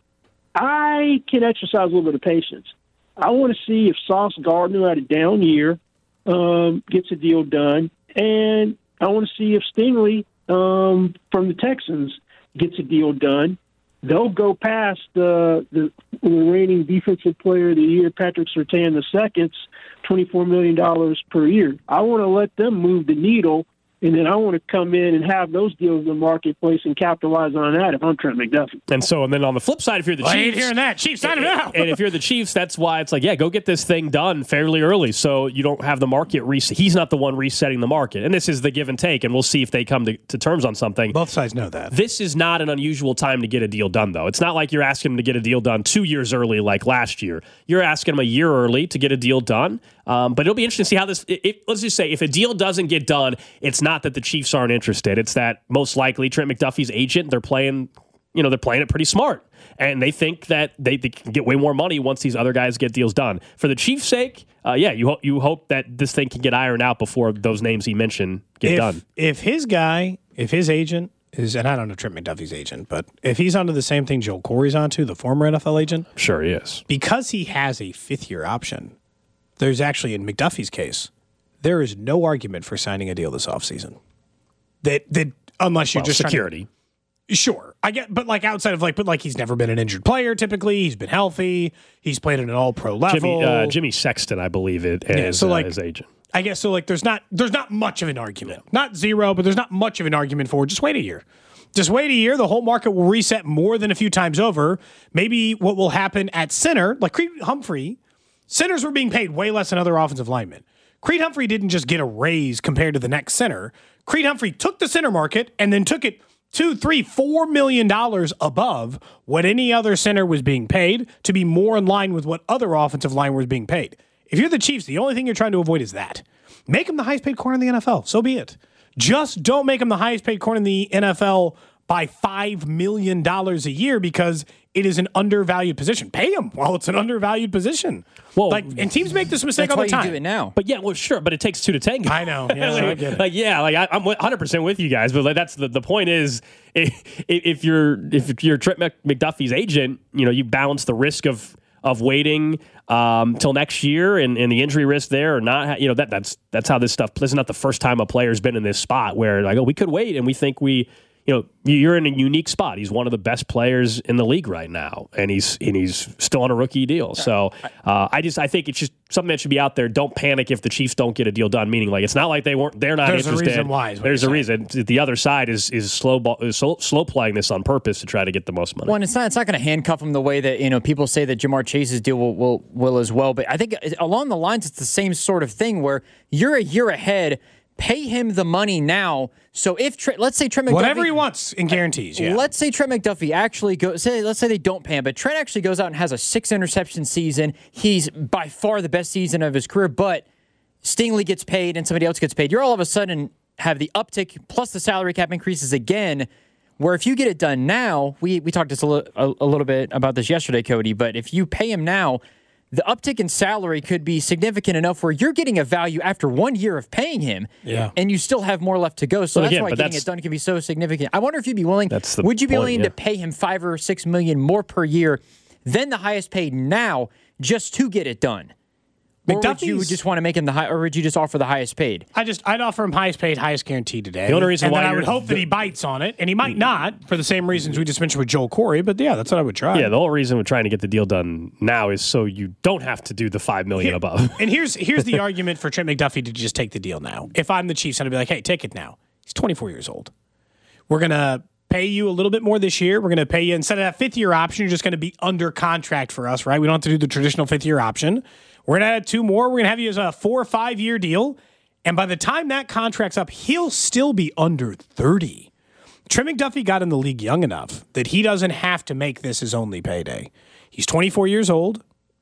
Speaker 14: I can exercise a little bit of patience. I want to see if Sauce Gardner had a down year um, gets a deal done, and I want to see if Stingley um, from the Texans gets a deal done. They'll go past uh, the, the reigning defensive player of the year, Patrick Surtain the second's twenty-four million dollars per year. I want to let them move the needle, and then I want to come in and have those deals in the marketplace and capitalize on that if I'm Trent McDuffie.
Speaker 5: And so, and then on the flip side, if you're the
Speaker 6: Well, I
Speaker 5: Chiefs,
Speaker 6: ain't hearing that. Chiefs, sign him now.
Speaker 5: and if you're the Chiefs, that's why it's like, yeah, go get this thing done fairly early, so you don't have the market reset. He's not the one resetting the market, and this is the give and take, and we'll see if they come to, to terms on something.
Speaker 6: Both sides know that.
Speaker 5: This is not an unusual time to get a deal done, though. It's not like you're asking him to get a deal done two years early like last year. You're asking him a year early to get a deal done. Um, but it'll be interesting to see how this. It, it, let's just say if a deal doesn't get done, it's not that the Chiefs aren't interested. It's that most likely Trent McDuffie's agent, they're playing, you know, they're playing it pretty smart, and they think that they, they can get way more money once these other guys get deals done. For the Chiefs' sake, uh, yeah, you ho- you hope that this thing can get ironed out before those names he mentioned get
Speaker 6: if,
Speaker 5: done.
Speaker 6: If his guy, if his agent is, and I don't know Trent McDuffie's agent, but if he's onto the same thing Joel Corey's onto, the former N F L agent,
Speaker 5: sure he is,
Speaker 6: because he has a fifth year option. There's actually, in McDuffie's case, there is no argument for signing a deal this offseason. That that unless you're
Speaker 5: well,
Speaker 6: just
Speaker 5: security.
Speaker 6: To, sure, I get, but like outside of like, but like he's never been an injured player. Typically, he's been healthy. He's played at an All Pro level.
Speaker 5: Jimmy, uh, Jimmy Sexton, I believe it is
Speaker 6: yeah, so like,
Speaker 5: uh, his agent.
Speaker 6: I guess so. Like, there's not there's not much of an argument, yeah. not zero, but there's not much of an argument for just wait a year. Just wait a year. The whole market will reset more than a few times over. Maybe what will happen at center, like Creed Humphrey. Centers were being paid way less than other offensive linemen. Creed Humphrey didn't just get a raise compared to the next center. Creed Humphrey took the center market and then took it two, three, four million dollars above what any other center was being paid to be more in line with what other offensive line was being paid. If you're the Chiefs, the only thing you're trying to avoid is that. Make him the highest paid corner in the N F L. So be it. Just don't make him the highest paid corner in the N F L by five million dollars a year because it is an undervalued position. Pay him while it's an undervalued position. Well, like, and teams make this mistake all the time.
Speaker 9: You do it now.
Speaker 5: But yeah, well, sure, but it takes two to tango.
Speaker 6: I know. Yeah,
Speaker 5: like,
Speaker 6: I get it.
Speaker 5: like, yeah, like I, I'm one hundred percent with you guys, but like, that's the, the point is, if, if you're if you're Trent McDuffie's agent, you know, you balance the risk of of waiting um, till next year and, and the injury risk there or not. You know, that that's that's how this stuff. This is not the first time a player's been in this spot where like, oh, we could wait and we think we. you know, you're in a unique spot. He's one of the best players in the league right now, and he's and he's still on a rookie deal. So uh, I just I think it's just something that should be out there. Don't panic if the Chiefs don't get a deal done. Meaning, like it's not like they weren't they're not
Speaker 6: There's
Speaker 5: interested.
Speaker 6: A reason why,
Speaker 5: There's a reason. The other side is is slow ball, is slow, slow playing this on purpose to try to get the most money.
Speaker 9: Well, and it's not it's not going to handcuff him the way that you know people say that Jamar Chase's deal will, will will as well. But I think along the lines, it's the same sort of thing where you're a year ahead. Pay him the money now. So if Tre- let's say Trent McDuffie,
Speaker 6: whatever he wants in guarantees, yeah.
Speaker 9: Let's say Trent McDuffie actually goes. Say let's say they don't pay him, but Trent actually goes out and has a six interception season. He's by far the best season of his career. But Stingley gets paid and somebody else gets paid. You're all of a sudden have the uptick plus the salary cap increases again. Where if you get it done now, we we talked just a, li- a, a little bit about this yesterday, Cody. But if you pay him now, the uptick in salary could be significant enough where you're getting a value after one year of paying him,
Speaker 6: yeah.
Speaker 9: and you still have more left to go. So
Speaker 5: well,
Speaker 9: that's
Speaker 5: again,
Speaker 9: why getting
Speaker 5: that's,
Speaker 9: it done can be so significant. I wonder if you'd be willing.
Speaker 5: That's the
Speaker 9: would you be
Speaker 5: point,
Speaker 9: willing
Speaker 5: yeah.
Speaker 9: to pay him five or six million more per year than the highest paid now just to get it done? Or would you just want to make him the high, or would you just offer the highest paid?
Speaker 6: I just I'd offer him highest paid, highest guaranteed today.
Speaker 5: The only reason
Speaker 6: and
Speaker 5: why
Speaker 6: then I would
Speaker 5: you're-
Speaker 6: hope that he bites on it, and he might not for the same reasons we just mentioned with Joel Corey. But yeah, that's what I would try.
Speaker 5: Yeah, the whole reason we're trying to get the deal done now is so you don't have to do the five million
Speaker 6: Here-
Speaker 5: above.
Speaker 6: And here's here's the argument for Trent McDuffie to just take the deal now. If I'm the Chiefs, I'd be like, hey, take it now. He's twenty-four years old. We're gonna pay you a little bit more this year. We're gonna pay you instead of that fifth year option, you're just gonna be under contract for us, right? We don't have to do the traditional fifth year option. We're gonna add two more. We're gonna have you as a four or five year deal. And by the time that contract's up, he'll still be under thirty. Trent McDuffie got in the league young enough that he doesn't have to make this his only payday. He's twenty-four years old.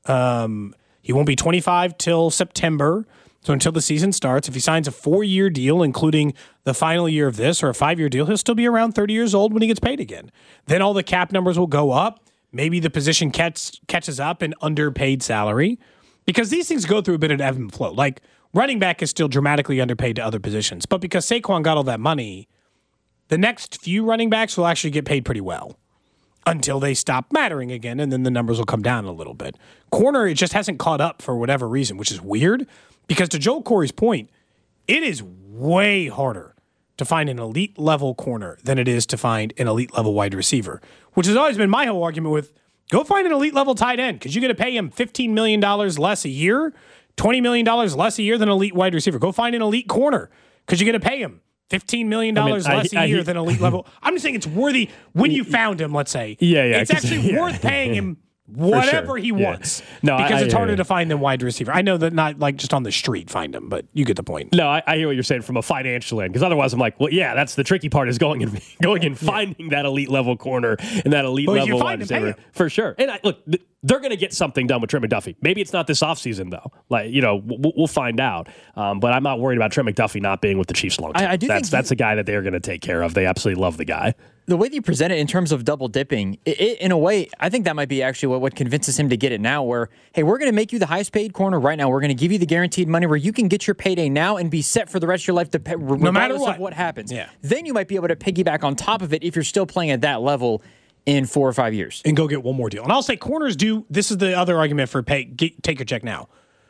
Speaker 6: Um, he won't be twenty-five till September, so until the season starts. If he signs a four-year deal, including the final year of this, or a five-year deal, he'll still be around thirty years old when he gets paid again. Then all the cap numbers will go up. Maybe the position catch, catches up in underpaid salary. Because these things go through a bit of ebb and flow. Like, running back is still dramatically underpaid to other positions. But because Saquon got all that money, the next few running backs will actually get paid pretty well until they stop mattering again, and then the numbers will come down a little bit. Corner, it just hasn't caught up for whatever reason, which is weird. Because to Joel Corey's point, it is way harder to find an elite-level corner than it is to find an elite-level wide receiver, which has always been my whole argument with go find an elite-level tight end because you're going to pay him fifteen million dollars less a year, twenty million dollars less a year than an elite wide receiver. Go find an elite corner because you're going to pay him fifteen million dollars
Speaker 5: I mean,
Speaker 6: less
Speaker 5: I-
Speaker 6: a year
Speaker 5: I-
Speaker 6: than elite level. I'm just saying it's worthy when you found him, let's say.
Speaker 5: Yeah, yeah,
Speaker 6: It's
Speaker 5: 'cause-
Speaker 6: actually
Speaker 5: yeah.
Speaker 6: worth paying him whatever
Speaker 5: sure,
Speaker 6: he
Speaker 5: yeah.
Speaker 6: wants.
Speaker 5: No, I-
Speaker 6: because
Speaker 5: I
Speaker 6: it's
Speaker 5: hear
Speaker 6: harder
Speaker 5: you.
Speaker 6: to find than wide receiver. I know that not like just on the street find him, but you get the point.
Speaker 5: No, I, I hear what you're saying from a financial end, because otherwise I'm like, well, yeah, that's the tricky part is going and going and finding that elite level corner and that elite
Speaker 6: Well, if you
Speaker 5: level
Speaker 6: find
Speaker 5: wide
Speaker 6: him, pay
Speaker 5: receiver
Speaker 6: him.
Speaker 5: for sure. And I, look, th- they're going to get something done with Trent McDuffie. Maybe it's not this offseason though. Like you know, we'll, we'll find out. Um, but I'm not worried about Trent McDuffie not being with the Chiefs long term.
Speaker 9: I- I do
Speaker 5: that's
Speaker 9: think
Speaker 5: that's a guy that they're going to take care of. They absolutely love the guy.
Speaker 9: The way that you present it in terms of double dipping, it, it, in a way, I think that might be actually what, what convinces him to get it now. Where, hey, we're going to make you the highest paid corner right now. We're going to give you the guaranteed money where you can get your payday now and be set for the rest of your life, to pay, regardless
Speaker 6: matter
Speaker 9: of
Speaker 6: what.
Speaker 9: what happens.
Speaker 6: Yeah.
Speaker 9: Then you might be able to piggyback on top of it if you're still playing at that level in four or five years.
Speaker 6: And go get one more deal. And I'll say corners do. This is the other argument for pay. Get, take your check now.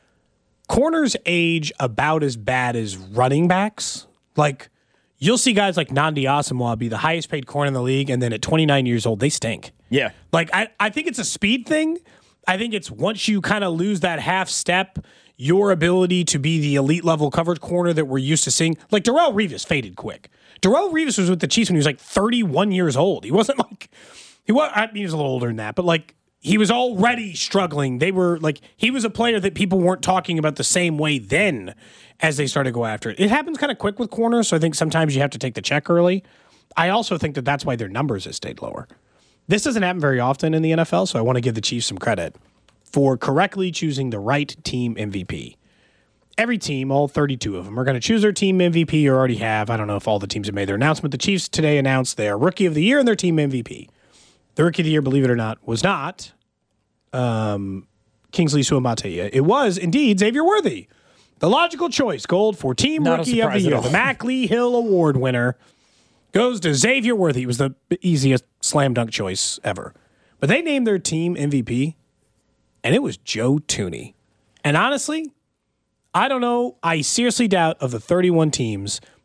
Speaker 6: Corners age about as bad as running backs. Like, you'll see guys like Nnamdi Asomugha be the highest paid corner in the league, and then at twenty-nine years old, they stink.
Speaker 9: Yeah.
Speaker 6: Like, I, I think it's a speed thing. I think it's once you kind of lose that half step, your ability to be the elite level coverage corner that we're used to seeing. Like, Darrelle Revis faded quick. Darrelle Revis was with the Chiefs when he was like thirty-one years old. He wasn't like, he was, I mean, he was a little older than that, but like, he was already struggling. They were like, he was a player that people weren't talking about the same way then as they started to go after it. It happens kind of quick with corners, so I think sometimes you have to take the check early. I also think that that's why their numbers have stayed lower. This doesn't happen very often in the N F L, so I want to give the Chiefs some credit for correctly choosing the right team M V P. Every team, all thirty-two of them, are going to choose their team M V P or already have. I don't know if all the teams have made their announcement. The Chiefs today announced their Rookie of the Year and their team M V P. The Rookie of the Year, believe it or not, was not um, Kingsley Suamataia. It was, indeed, Xavier Worthy. The logical choice, gold for Team
Speaker 9: Not a
Speaker 6: Rookie of the
Speaker 9: surprise at
Speaker 6: Year.
Speaker 9: all.
Speaker 6: The Mac Lee Hill Award winner goes to Xavier Worthy. It was the easiest slam dunk choice ever. But they named their team M V P, and it was Joe Thuney. And honestly, I don't know. I seriously doubt of the thirty-one teams,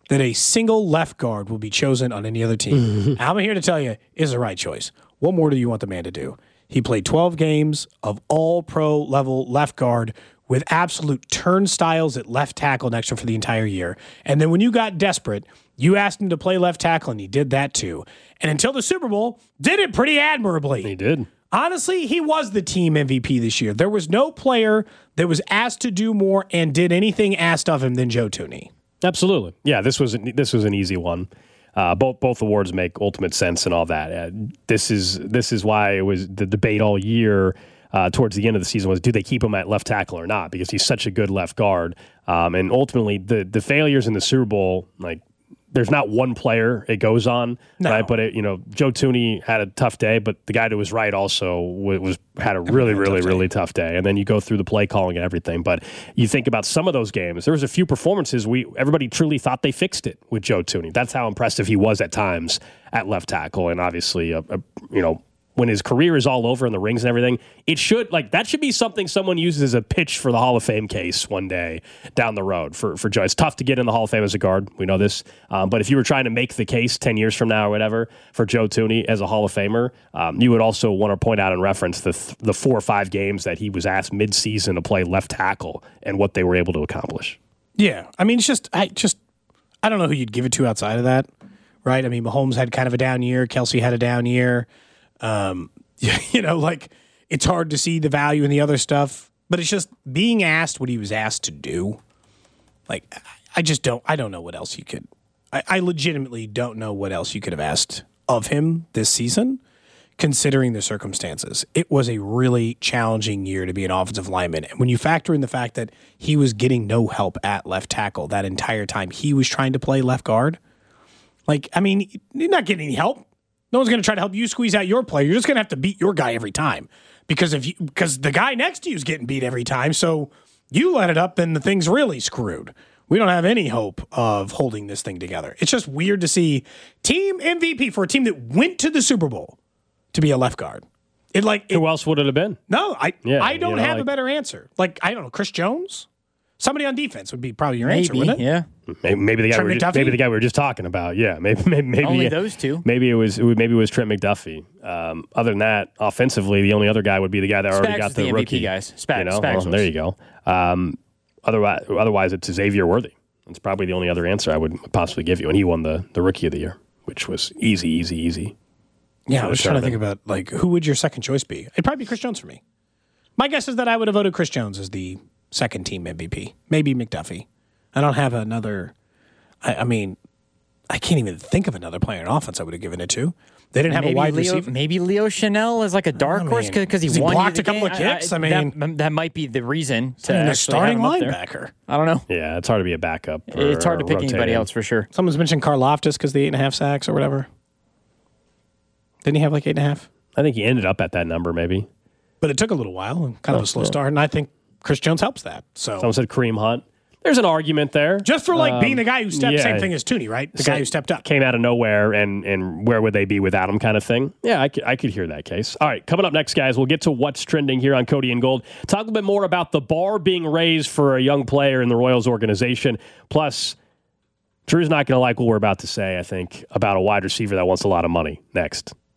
Speaker 6: that a single left guard will be chosen on any other team. I'm here to tell you, is the right choice. What more do you want the man to do? He played twelve games of all-pro level left guard with absolute turnstiles at left tackle next to him for the entire year. And then when you got desperate, you asked him to play left tackle, and he did that too. And until the Super Bowl, did it pretty admirably.
Speaker 5: He did.
Speaker 6: Honestly, he was the team M V P this year. There was no player that was asked to do more and did anything asked of him than Joe Thuney.
Speaker 5: Absolutely. Yeah, this was this was an easy one. Uh, both both awards make ultimate sense and all that. Uh, this is this is why it was the debate all year uh, towards the end of the season was, do they keep him at left tackle or not? Because he's such a good left guard. Um, and ultimately, the the failures in the Super Bowl, like, there's not one player it goes on, no. right? But it, you know, Joe Thuney had a tough day, but the guy that was right also was had a really, really, really tough day. And then you go through the play calling and everything. But you think about some of those games. There was a few performances we everybody truly thought they fixed it with Joe Thuney. That's how impressive he was at times at left tackle. And obviously, a, a, you know, when his career is all over in the rings and everything, it should, like, that should be something someone uses as a pitch for the Hall of Fame case one day down the road for, for Joe. It's tough to get in the Hall of Fame as a guard. We know this. Um, but if you were trying to make the case ten years from now or whatever for Joe Thuney as a Hall of Famer, um, you would also want to point out and reference the, th- the four or five games that he was asked midseason to play left tackle and what they were able to accomplish.
Speaker 6: Yeah. I mean, it's just, I just, I don't know who you'd give it to outside of that, right? I mean, Mahomes had kind of a down year. Kelsey had a down year. Um, you know, like, it's hard to see the value in the other stuff, but it's just being asked what he was asked to do. Like, I just don't, I don't know what else you could, I, I legitimately don't know what else you could have asked of him this season, considering the circumstances. It was a really challenging year to be an offensive lineman. And when you factor in the fact that he was getting no help at left tackle that entire time he was trying to play left guard, like, I mean, you're not getting any help. No one's going to try to help you squeeze out your play. You're just going to have to beat your guy every time because if you, because the guy next to you is getting beat every time. So you let it up, then the thing's really screwed. We don't have any hope of holding this thing together. It's just weird to see team M V P for a team that went to the Super Bowl to be a left guard. It like it,
Speaker 5: who else would it have been?
Speaker 6: No, I
Speaker 5: yeah,
Speaker 6: I don't
Speaker 5: you know,
Speaker 6: have
Speaker 5: like,
Speaker 6: a better answer. Like, I don't know, Chris Jones. Somebody on defense would be probably your
Speaker 9: maybe,
Speaker 6: answer, wouldn't it?
Speaker 9: Yeah.
Speaker 5: Maybe, maybe the guy
Speaker 6: Trent
Speaker 5: we were just, maybe the guy we were just talking about. Yeah, maybe maybe, maybe
Speaker 9: only
Speaker 5: yeah.
Speaker 9: those two.
Speaker 5: Maybe it was maybe it was Trent McDuffie. Um, other than that, offensively, the only other guy would be the guy that
Speaker 9: Spags
Speaker 5: already got the,
Speaker 9: the
Speaker 5: rookie.
Speaker 9: M V P guys. Spags,
Speaker 5: you know?
Speaker 9: Spags
Speaker 5: well, there you go. Um, otherwise, otherwise, it's Xavier Worthy. That's probably the only other answer I would possibly give you, and he won the the Rookie of the Year, which was easy, easy, easy.
Speaker 6: Yeah, I was trying to think about, like, who would your second choice be? It'd probably be Chris Jones for me. My guess is that I would have voted Chris Jones as the second team M V P. Maybe McDuffie. I don't have another. I, I mean, I can't even think of another player in offense I would have given it to. They didn't have
Speaker 9: maybe
Speaker 6: a wide
Speaker 9: Leo,
Speaker 6: receiver.
Speaker 9: Maybe Leo Chanel is like a dark
Speaker 6: I mean,
Speaker 9: horse because he,
Speaker 6: he
Speaker 9: won
Speaker 6: blocked
Speaker 9: you
Speaker 6: a
Speaker 9: the
Speaker 6: couple
Speaker 9: game.
Speaker 6: of kicks. I, I
Speaker 9: that,
Speaker 6: mean,
Speaker 9: that might be the reason to
Speaker 6: I mean, the
Speaker 9: actually
Speaker 6: starting
Speaker 9: have him up
Speaker 6: linebacker.
Speaker 9: there. I don't know.
Speaker 5: Yeah, it's hard to be a backup.
Speaker 9: It's hard to pick
Speaker 5: rotating.
Speaker 9: anybody else for sure.
Speaker 6: Someone's mentioned Karlaftis because the eight and a half sacks or whatever. Didn't he have like eight and a half?
Speaker 5: I think he ended up at that number, maybe.
Speaker 6: But it took a little while and kind
Speaker 5: Oh,
Speaker 6: of a slow
Speaker 5: yeah.
Speaker 6: start, and I think Chris Jones helps that. So
Speaker 5: Someone said Kareem Hunt. There's an argument there.
Speaker 6: Just for like
Speaker 5: Um,
Speaker 6: being the guy who stepped,
Speaker 5: yeah.
Speaker 6: same thing as Thuney, right? The
Speaker 5: So-
Speaker 6: guy who stepped up.
Speaker 5: Came out of nowhere, and and where would they be without him kind of thing. Yeah, I could, I could hear that case. All right, coming up next, guys, we'll get to what's trending here on Cody and Gold. Talk a little bit more about the bar being raised for a young player in the Royals organization. Plus, Drew's not going to like what we're about to say, I think, about a wide receiver that wants a lot of money. Next.